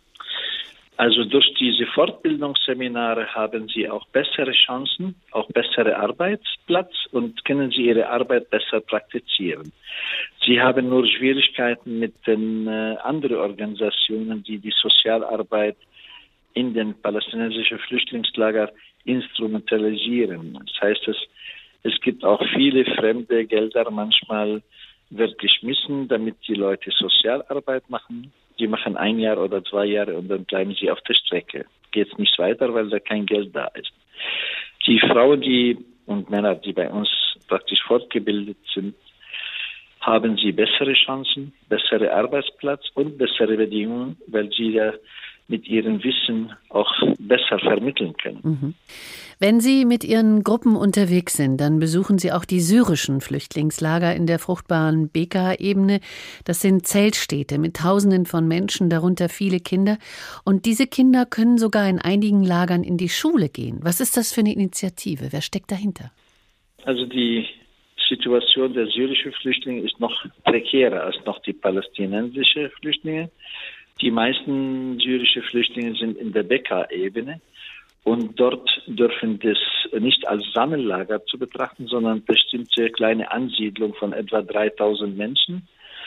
Also durch diese Fortbildungsseminare haben sie auch bessere Chancen, auch bessere Arbeitsplatz und können sie ihre Arbeit besser praktizieren. Sie haben nur Schwierigkeiten mit den äh, anderen Organisationen, die die Sozialarbeit in den palästinensischen Flüchtlingslager instrumentalisieren. Das heißt, es, es gibt auch viele fremde Gelder, manchmal wird geschmissen, damit die Leute Sozialarbeit machen. Die machen ein Jahr oder zwei Jahre und dann bleiben sie auf der Strecke. Geht nicht weiter, weil da kein Geld da ist. Die Frauen die und Männer, die bei uns praktisch fortgebildet sind, haben sie bessere Chancen, bessere Arbeitsplatz und bessere Bedingungen, weil sie ja mit ihrem Wissen auch besser vermitteln können. Mhm. Wenn Sie mit Ihren Gruppen unterwegs sind, dann besuchen Sie auch die syrischen Flüchtlingslager in der fruchtbaren Bekaa-Ebene. Das sind Zeltstädte mit Tausenden von Menschen, darunter viele Kinder. Und diese Kinder können sogar in einigen Lagern in die Schule gehen. Was ist das für eine Initiative? Wer steckt dahinter? Also die Situation der syrischen Flüchtlinge ist noch prekärer als noch die palästinensischen Flüchtlinge. Die meisten syrische Flüchtlinge sind in der Bekaa-Ebene und dort dürfen das nicht als Sammellager zu betrachten, sondern bestimmte kleine Ansiedlung von etwa dreitausend Menschen.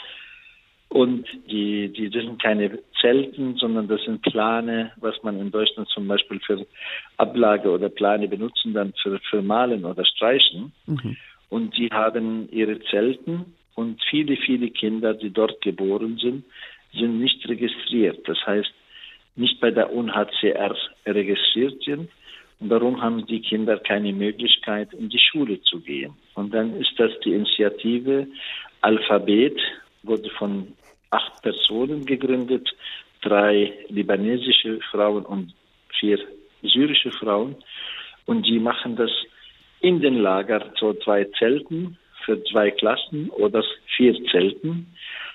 Und die, die, das sind keine Zelten, sondern das sind Plane, was man in Deutschland zum Beispiel für Ablage oder Plane benutzen, dann für, für Malen oder Streichen. Mhm. Und die haben ihre Zelten und viele, viele Kinder, die dort geboren sind, sind nicht registriert. Das heißt, nicht bei der U N H C R registriert sind. Und darum haben die Kinder keine Möglichkeit, in die Schule zu gehen. Und dann ist das die Initiative Alphabet, wurde von acht Personen gegründet, drei libanesische Frauen und vier syrische Frauen. Und die machen das in den Lager, so zwei Zelten für zwei Klassen oder vier Zelten.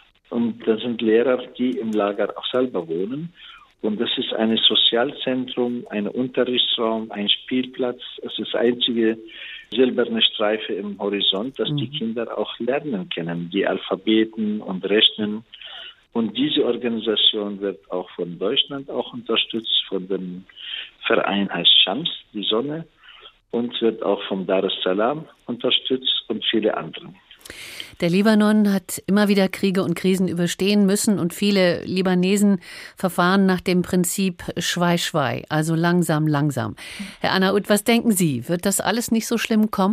Und das sind Lehrer, die im Lager auch selber wohnen. Und das ist ein Sozialzentrum, ein Unterrichtsraum, ein Spielplatz. Es ist die einzige silberne Streife im Horizont, dass mhm. die Kinder auch lernen können, die Alphabeten und Rechnen. Und diese Organisation wird auch von Deutschland auch unterstützt, von dem Verein heißt Shams, die Sonne, und wird auch vom Dar es Salaam unterstützt und viele andere. Der Libanon hat immer wieder Kriege und Krisen überstehen müssen und viele Libanesen verfahren nach dem Prinzip Schwei-Schwei, also langsam, langsam. Herr Anaout, was denken Sie? Wird das alles nicht so schlimm kommen?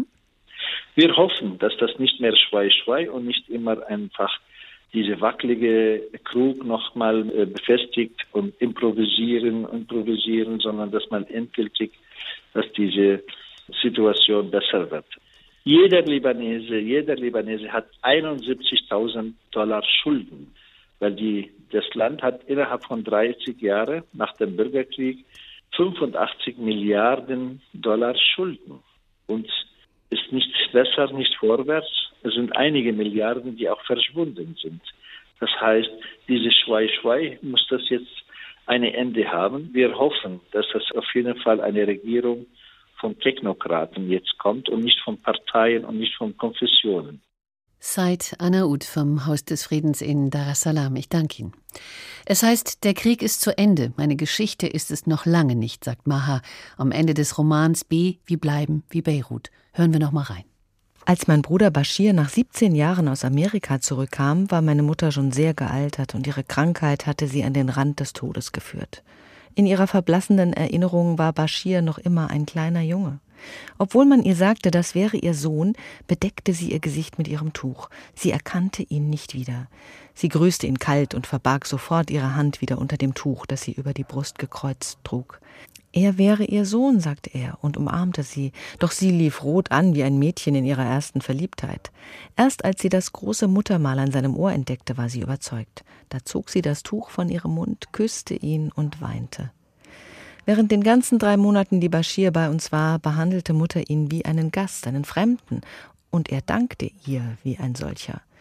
Wir hoffen, dass das nicht mehr Schwei-Schwei und nicht immer einfach diese wackelige Krug nochmal befestigt und improvisieren, improvisieren, sondern dass man endgültig, dass diese Situation besser wird. Jeder Libanese, jeder Libanese hat einundsiebzigtausend Dollar Schulden, weil die, das Land hat innerhalb von dreißig Jahren nach dem Bürgerkrieg fünfundachtzig Milliarden Dollar Schulden. Und ist nicht besser, nicht vorwärts. Es sind einige Milliarden, die auch verschwunden sind. Das heißt, diese Schwei-Schwei muss das jetzt ein Ende haben. Wir hoffen, dass das auf jeden Fall eine Regierung von Technokraten jetzt kommt und nicht von Parteien und nicht von Konfessionen. Said Anaout vom Haus des Friedens in Dar es Salaam. Ich danke Ihnen. Es heißt, der Krieg ist zu Ende. Meine Geschichte ist es noch lange nicht, sagt Maha am Ende des Romans B wie Bleiben wie Beirut. Hören wir noch mal rein. Als mein Bruder Bashir nach siebzehn Jahren aus Amerika zurückkam, war meine Mutter schon sehr gealtert und ihre Krankheit hatte sie an den Rand des Todes geführt. In ihrer verblassenden Erinnerung war Bashir noch immer ein kleiner Junge. Obwohl man ihr sagte, das wäre ihr Sohn, bedeckte sie ihr Gesicht mit ihrem Tuch. Sie erkannte ihn nicht wieder. Sie grüßte ihn kalt und verbarg sofort ihre Hand wieder unter dem Tuch, das sie über die Brust gekreuzt trug. Er wäre ihr Sohn, sagte er und umarmte sie, doch sie lief rot an wie ein Mädchen in ihrer ersten Verliebtheit. Erst als sie das große Muttermal an seinem Ohr entdeckte, war sie überzeugt. Da zog sie das Tuch von ihrem Mund, küsste ihn und weinte. Während den ganzen drei Monaten, die Bashir bei uns war, behandelte Mutter ihn wie einen Gast, einen Fremden, und er dankte ihr wie ein solcher.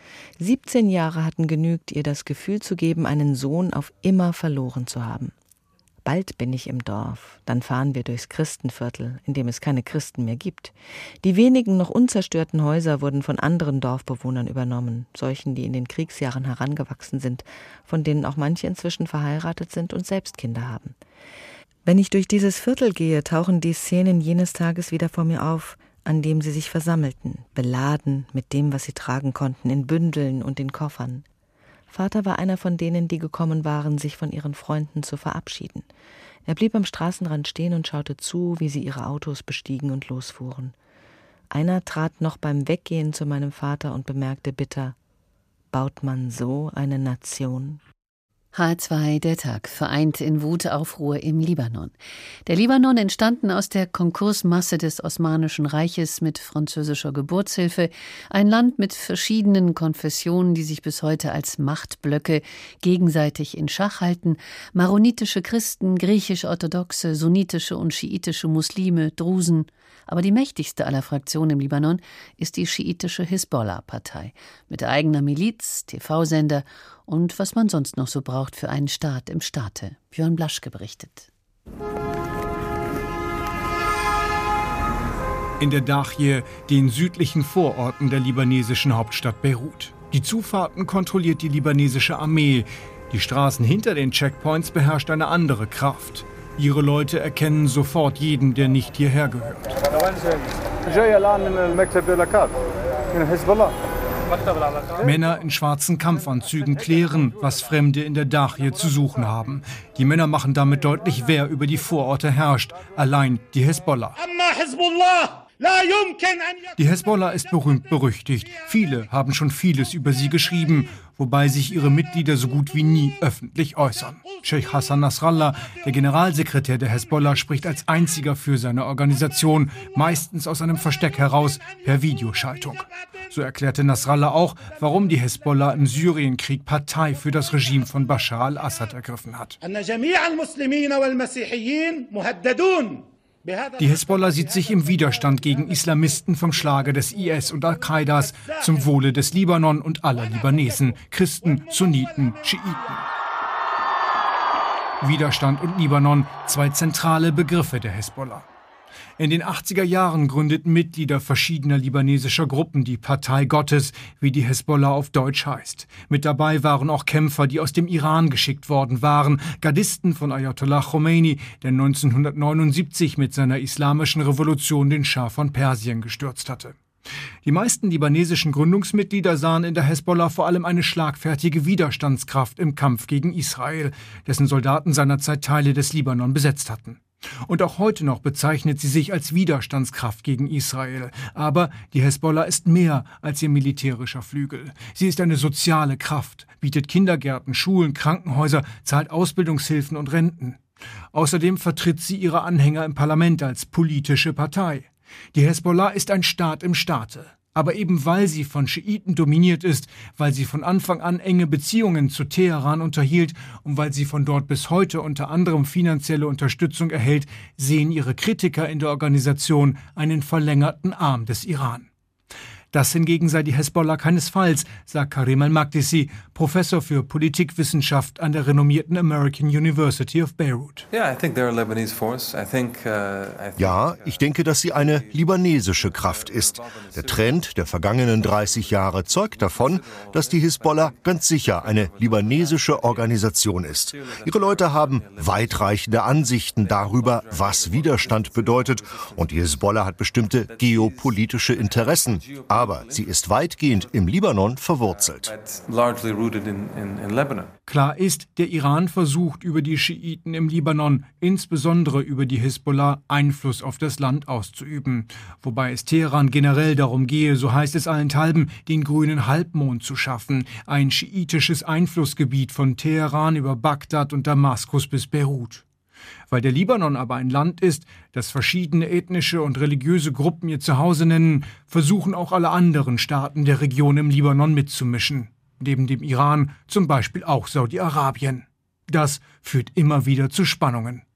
siebzehn Jahre hatten genügt, ihr das Gefühl zu geben, einen Sohn auf immer verloren zu haben. Bald bin ich im Dorf, dann fahren wir durchs Christenviertel, in dem es keine Christen mehr gibt. Die wenigen noch unzerstörten Häuser wurden von anderen Dorfbewohnern übernommen, solchen, die in den Kriegsjahren herangewachsen sind, von denen auch manche inzwischen verheiratet sind und selbst Kinder haben. Wenn ich durch dieses Viertel gehe, tauchen die Szenen jenes Tages wieder vor mir auf, an dem sie sich versammelten, beladen mit dem, was sie tragen konnten, in Bündeln und in Koffern. Vater war einer von denen, die gekommen waren, sich von ihren Freunden zu verabschieden. Er blieb am Straßenrand stehen und schaute zu, wie sie ihre Autos bestiegen und losfuhren. Einer trat noch beim Weggehen zu meinem Vater und bemerkte bitter: Baut man so eine Nation? H zwei, der Tag, vereint in Wut, Aufruhr im Libanon. Der Libanon, entstanden aus der Konkursmasse des Osmanischen Reiches mit französischer Geburtshilfe, ein Land mit verschiedenen Konfessionen, die sich bis heute als Machtblöcke gegenseitig in Schach halten, maronitische Christen, griechisch-orthodoxe, sunnitische und schiitische Muslime, Drusen. Aber die mächtigste aller Fraktionen im Libanon ist die schiitische Hisbollah-Partei, mit eigener Miliz, T V-Sender und was man sonst noch so braucht für einen Staat im Staate. Björn Blaschke berichtet. In der Dachje, den südlichen Vororten der libanesischen Hauptstadt Beirut. Die Zufahrten kontrolliert die libanesische Armee. Die Straßen hinter den Checkpoints beherrscht eine andere Kraft. Ihre Leute erkennen sofort jeden, der nicht hierher gehört. Männer in schwarzen Kampfanzügen klären, was Fremde in der Dachje zu suchen haben. Die Männer machen damit deutlich, wer über die Vororte herrscht. Allein die Hisbollah. Die Hisbollah ist berühmt berüchtigt. Viele haben schon vieles über sie geschrieben, wobei sich ihre Mitglieder so gut wie nie öffentlich äußern. Sheikh Hassan Nasrallah, der Generalsekretär der Hisbollah, spricht als einziger für seine Organisation, meistens aus einem Versteck heraus, per Videoschaltung. So erklärte Nasrallah auch, warum die Hisbollah im Syrienkrieg Partei für das Regime von Bashar al-Assad ergriffen hat. Die Hisbollah sieht sich im Widerstand gegen Islamisten vom Schlage des I S und Al-Qaidas zum Wohle des Libanon und aller Libanesen, Christen, Sunniten, Schiiten. Widerstand und Libanon, zwei zentrale Begriffe der Hisbollah. In den achtziger Jahren gründeten Mitglieder verschiedener libanesischer Gruppen die Partei Gottes, wie die Hisbollah auf Deutsch heißt. Mit dabei waren auch Kämpfer, die aus dem Iran geschickt worden waren, Gardisten von Ayatollah Khomeini, der neunzehnhundertneunundsiebzig mit seiner islamischen Revolution den Schah von Persien gestürzt hatte. Die meisten libanesischen Gründungsmitglieder sahen in der Hisbollah vor allem eine schlagfertige Widerstandskraft im Kampf gegen Israel, dessen Soldaten seinerzeit Teile des Libanon besetzt hatten. Und auch heute noch bezeichnet sie sich als Widerstandskraft gegen Israel. Aber die Hisbollah ist mehr als ihr militärischer Flügel. Sie ist eine soziale Kraft, bietet Kindergärten, Schulen, Krankenhäuser, zahlt Ausbildungshilfen und Renten. Außerdem vertritt sie ihre Anhänger im Parlament als politische Partei. Die Hisbollah ist ein Staat im Staate. Aber eben weil sie von Schiiten dominiert ist, weil sie von Anfang an enge Beziehungen zu Teheran unterhielt und weil sie von dort bis heute unter anderem finanzielle Unterstützung erhält, sehen ihre Kritiker in der Organisation einen verlängerten Arm des Iran. Das hingegen sei die Hisbollah keinesfalls, sagt Karim al-Makdisi, Professor für Politikwissenschaft an der renommierten American University of Beirut. Ja, ich denke, dass sie eine libanesische Kraft ist. Der Trend der vergangenen dreißig Jahre zeugt davon, dass die Hisbollah ganz sicher eine libanesische Organisation ist. Ihre Leute haben weitreichende Ansichten darüber, was Widerstand bedeutet, und die Hisbollah hat bestimmte geopolitische Interessen. Aber sie ist weitgehend im Libanon verwurzelt. Klar ist, der Iran versucht über die Schiiten im Libanon, insbesondere über die Hisbollah, Einfluss auf das Land auszuüben. Wobei es Teheran generell darum gehe, so heißt es allenthalben, den grünen Halbmond zu schaffen, ein schiitisches Einflussgebiet von Teheran über Bagdad und Damaskus bis Beirut. Weil der Libanon aber ein Land ist, das verschiedene ethnische und religiöse Gruppen ihr Zuhause nennen, versuchen auch alle anderen Staaten der Region im Libanon mitzumischen. Neben dem Iran zum Beispiel auch Saudi-Arabien. Das führt immer wieder zu Spannungen.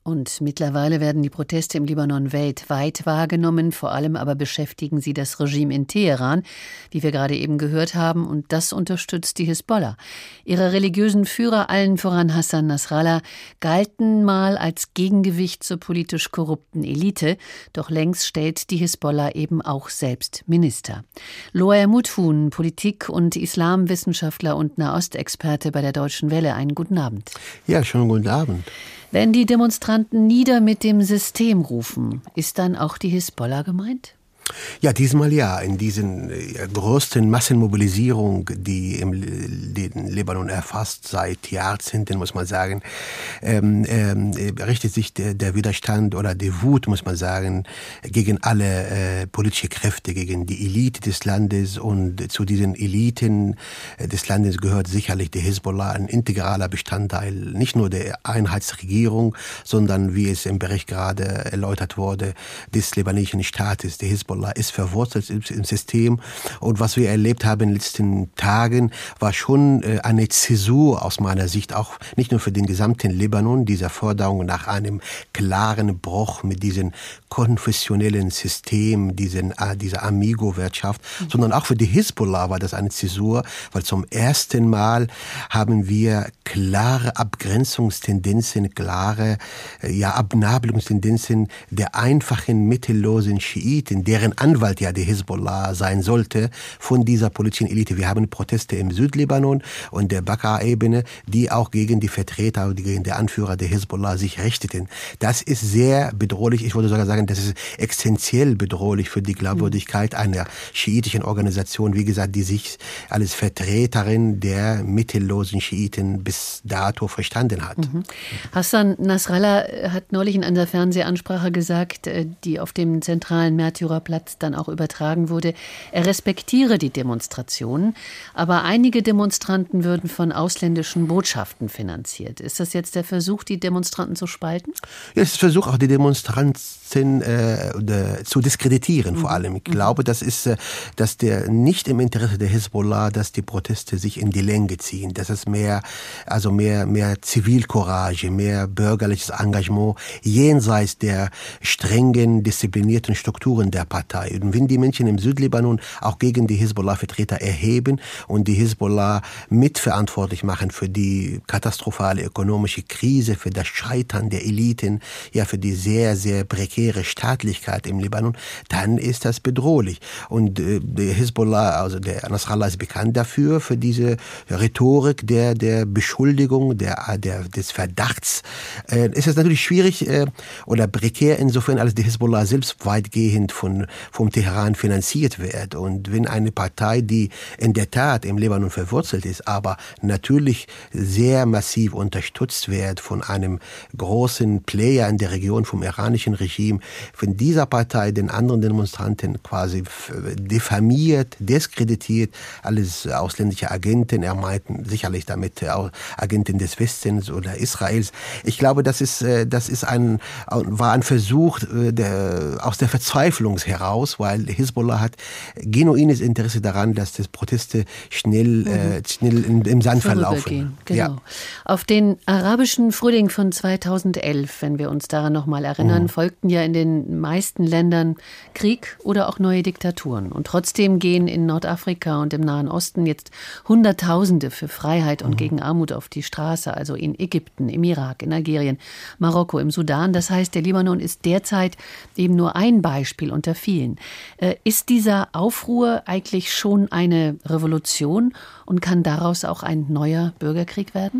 Und mittlerweile werden die Proteste im Libanon weltweit wahrgenommen, vor allem aber beschäftigen sie das Regime in Teheran, wie wir gerade eben gehört haben, und das unterstützt die Hisbollah. Ihre religiösen Führer, allen voran Hassan Nasrallah, galten mal als Gegengewicht zur politisch korrupten Elite, doch längst stellt die Hisbollah eben auch selbst Minister. Loer Mutfun, Politik- und Islamwissenschaftler und Nahostexperte bei der Deutschen Welle, einen guten Abend. Ja, schönen guten Abend. Wenn die Demonstranten nieder mit dem System rufen, ist dann auch die Hisbollah gemeint? Ja, diesmal ja. In diesen äh, größten Massenmobilisierung, die im den Libanon erfasst seit Jahrzehnten, muss man sagen, ähm, ähm, richtet sich der, der Widerstand oder die Wut, muss man sagen, gegen alle äh, politische Kräfte, gegen die Elite des Landes. Und zu diesen Eliten des Landes gehört sicherlich die Hisbollah, ein integraler Bestandteil nicht nur der Einheitsregierung, sondern, wie es im Bericht gerade erläutert wurde, des libanesischen Staates. Die Hisbollah ist verwurzelt im System. Und was wir erlebt haben in den letzten Tagen, war schon eine Zäsur aus meiner Sicht, auch nicht nur für den gesamten Libanon, dieser Forderung nach einem klaren Bruch mit diesem konfessionellen System, diesen, dieser Amigo-Wirtschaft, mhm. sondern auch für die Hisbollah war das eine Zäsur, weil zum ersten Mal haben wir klare Abgrenzungstendenzen, klare ja, Abnabelungstendenzen der einfachen, mittellosen Schiiten, deren Anwalt ja die Hisbollah sein sollte, von dieser politischen Elite. Wir haben Proteste im Südlibanon und der Bekaa-Ebene, die auch gegen die Vertreter und gegen die Anführer der Hisbollah sich richteten. Das ist sehr bedrohlich. Ich würde sogar sagen, das ist existenziell bedrohlich für die Glaubwürdigkeit einer schiitischen Organisation, wie gesagt, die sich als Vertreterin der mittellosen Schiiten bis dato verstanden hat. Mhm. Hassan Nasrallah hat neulich in einer Fernsehansprache gesagt, die auf dem zentralen Märtyrerplatz dann auch übertragen wurde, er respektiere die Demonstrationen, aber einige Demonstranten würden von ausländischen Botschaften finanziert. Ist das jetzt der Versuch, die Demonstranten zu spalten? Ja, es ist der Versuch, auch die Demonstranten äh, zu diskreditieren, mhm. vor allem. Ich glaube, das ist, äh, dass der nicht im Interesse der Hisbollah, dass die Proteste sich in die Länge ziehen. Das ist mehr, also mehr, mehr Zivilcourage, mehr bürgerliches Engagement jenseits der strengen, disziplinierten Strukturen der Partei. Und wenn die Menschen im Südlibanon auch gegen die Hisbollah-Vertreter erheben und die Hisbollah mitverantwortlich machen für die katastrophale ökonomische Krise, für das Scheitern der Eliten, ja für die sehr, sehr prekäre Staatlichkeit im Libanon, dann ist das bedrohlich. Und äh, der Hisbollah, also der Nasrallah ist bekannt dafür, für diese Rhetorik der, der Beschuldigung, der, der, des Verdachts. Äh, ist es natürlich schwierig äh, oder prekär insofern, als die Hisbollah selbst weitgehend von vom Teheran finanziert wird. Und wenn eine Partei, die in der Tat im Libanon verwurzelt ist, aber natürlich sehr massiv unterstützt wird von einem großen Player in der Region, vom iranischen Regime, wenn dieser Partei den anderen Demonstranten quasi diffamiert, diskreditiert, alles ausländische Agenten, er meinten sicherlich damit auch Agenten des Westens oder Israels. Ich glaube, das ist, das ist ein, war ein Versuch der, aus der Verzweiflung heraus, weil Hisbollah hat genuines Interesse daran, dass die Proteste schnell, mhm. äh, schnell in, im Sand verlaufen. Genau. Ja. Auf den arabischen Frühling von zweitausendelf, wenn wir uns daran noch mal erinnern, mhm. folgten ja in den meisten Ländern Krieg oder auch neue Diktaturen. Und trotzdem gehen in Nordafrika und im Nahen Osten jetzt Hunderttausende für Freiheit und mhm. gegen Armut auf die Straße, also in Ägypten, im Irak, in Algerien, Marokko, im Sudan. Das heißt, der Libanon ist derzeit eben nur ein Beispiel unter vielen. Äh, ist dieser Aufruhr eigentlich schon eine Revolution und kann daraus auch ein neuer Bürgerkrieg werden?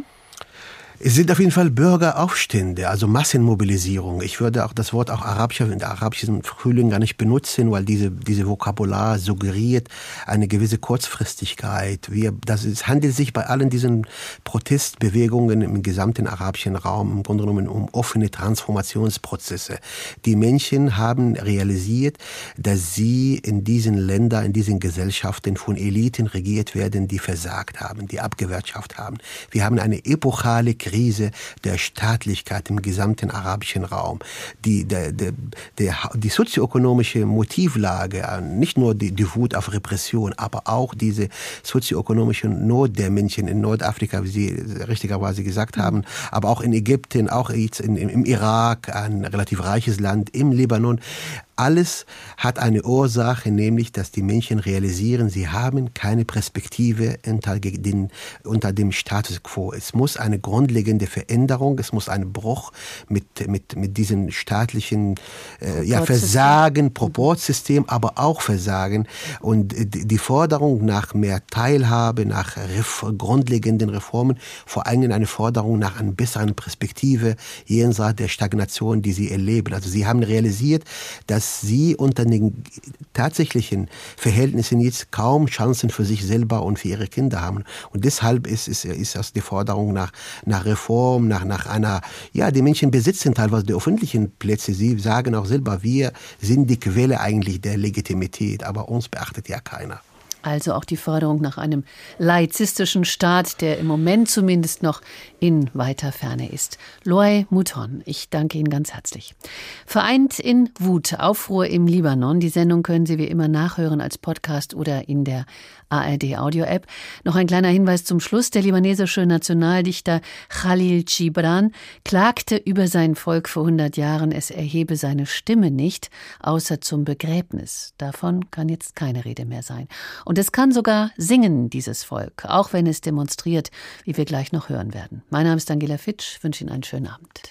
Es sind auf jeden Fall Bürgeraufstände, also Massenmobilisierung. Ich würde auch das Wort auch arabischer, in der arabischen Frühling gar nicht benutzen, weil diese, diese Vokabular suggeriert eine gewisse Kurzfristigkeit. Wir, das ist, handelt sich bei allen diesen Protestbewegungen im gesamten arabischen Raum im Grunde genommen um offene Transformationsprozesse. Die Menschen haben realisiert, dass sie in diesen Ländern, in diesen Gesellschaften von Eliten regiert werden, die versagt haben, die abgewirtschaftet haben. Wir haben eine epochale Krise der Staatlichkeit im gesamten arabischen Raum. Die, der, der, der, die sozioökonomische Motivlage, nicht nur die, die Wut auf Repression, aber auch diese sozioökonomische Not der Menschen in Nordafrika, wie Sie Sie richtigerweise gesagt haben, aber auch in Ägypten, auch in, im Irak, ein relativ reiches Land, im Libanon. Alles hat eine Ursache, nämlich, dass die Menschen realisieren, sie haben keine Perspektive unter, den, unter dem Status quo. Es muss eine grundlegende Veränderung, es muss ein Bruch mit, mit, mit diesem staatlichen äh, ja, Versagen, Proportsystem, aber auch Versagen. Und die Forderung nach mehr Teilhabe, nach ref- grundlegenden Reformen, vor allem eine Forderung nach einer besseren Perspektive jenseits der Stagnation, die sie erleben. Also sie haben realisiert, dass sie unter den tatsächlichen Verhältnissen jetzt kaum Chancen für sich selber und für ihre Kinder haben. Und deshalb ist, ist, ist das die Forderung nach, nach Reform, nach, nach einer, ja, die Menschen besitzen teilweise die öffentlichen Plätze. Sie sagen auch selber, wir sind die Quelle eigentlich der Legitimität, aber uns beachtet ja keiner. Also auch die Forderung nach einem laizistischen Staat, der im Moment zumindest noch in weiter Ferne ist. Loay Mouton, ich danke Ihnen ganz herzlich. Vereint in Wut, Aufruhr im Libanon. Die Sendung können Sie wie immer nachhören als Podcast oder in der A R D-Audio-App. Noch ein kleiner Hinweis zum Schluss. Der libanesische Nationaldichter Khalil Gibran klagte über sein Volk vor hundert Jahren, es erhebe seine Stimme nicht, außer zum Begräbnis. Davon kann jetzt keine Rede mehr sein. Und es kann sogar singen, dieses Volk, auch wenn es demonstriert, wie wir gleich noch hören werden. Mein Name ist Daniela Fitsch, wünsche Ihnen einen schönen Abend.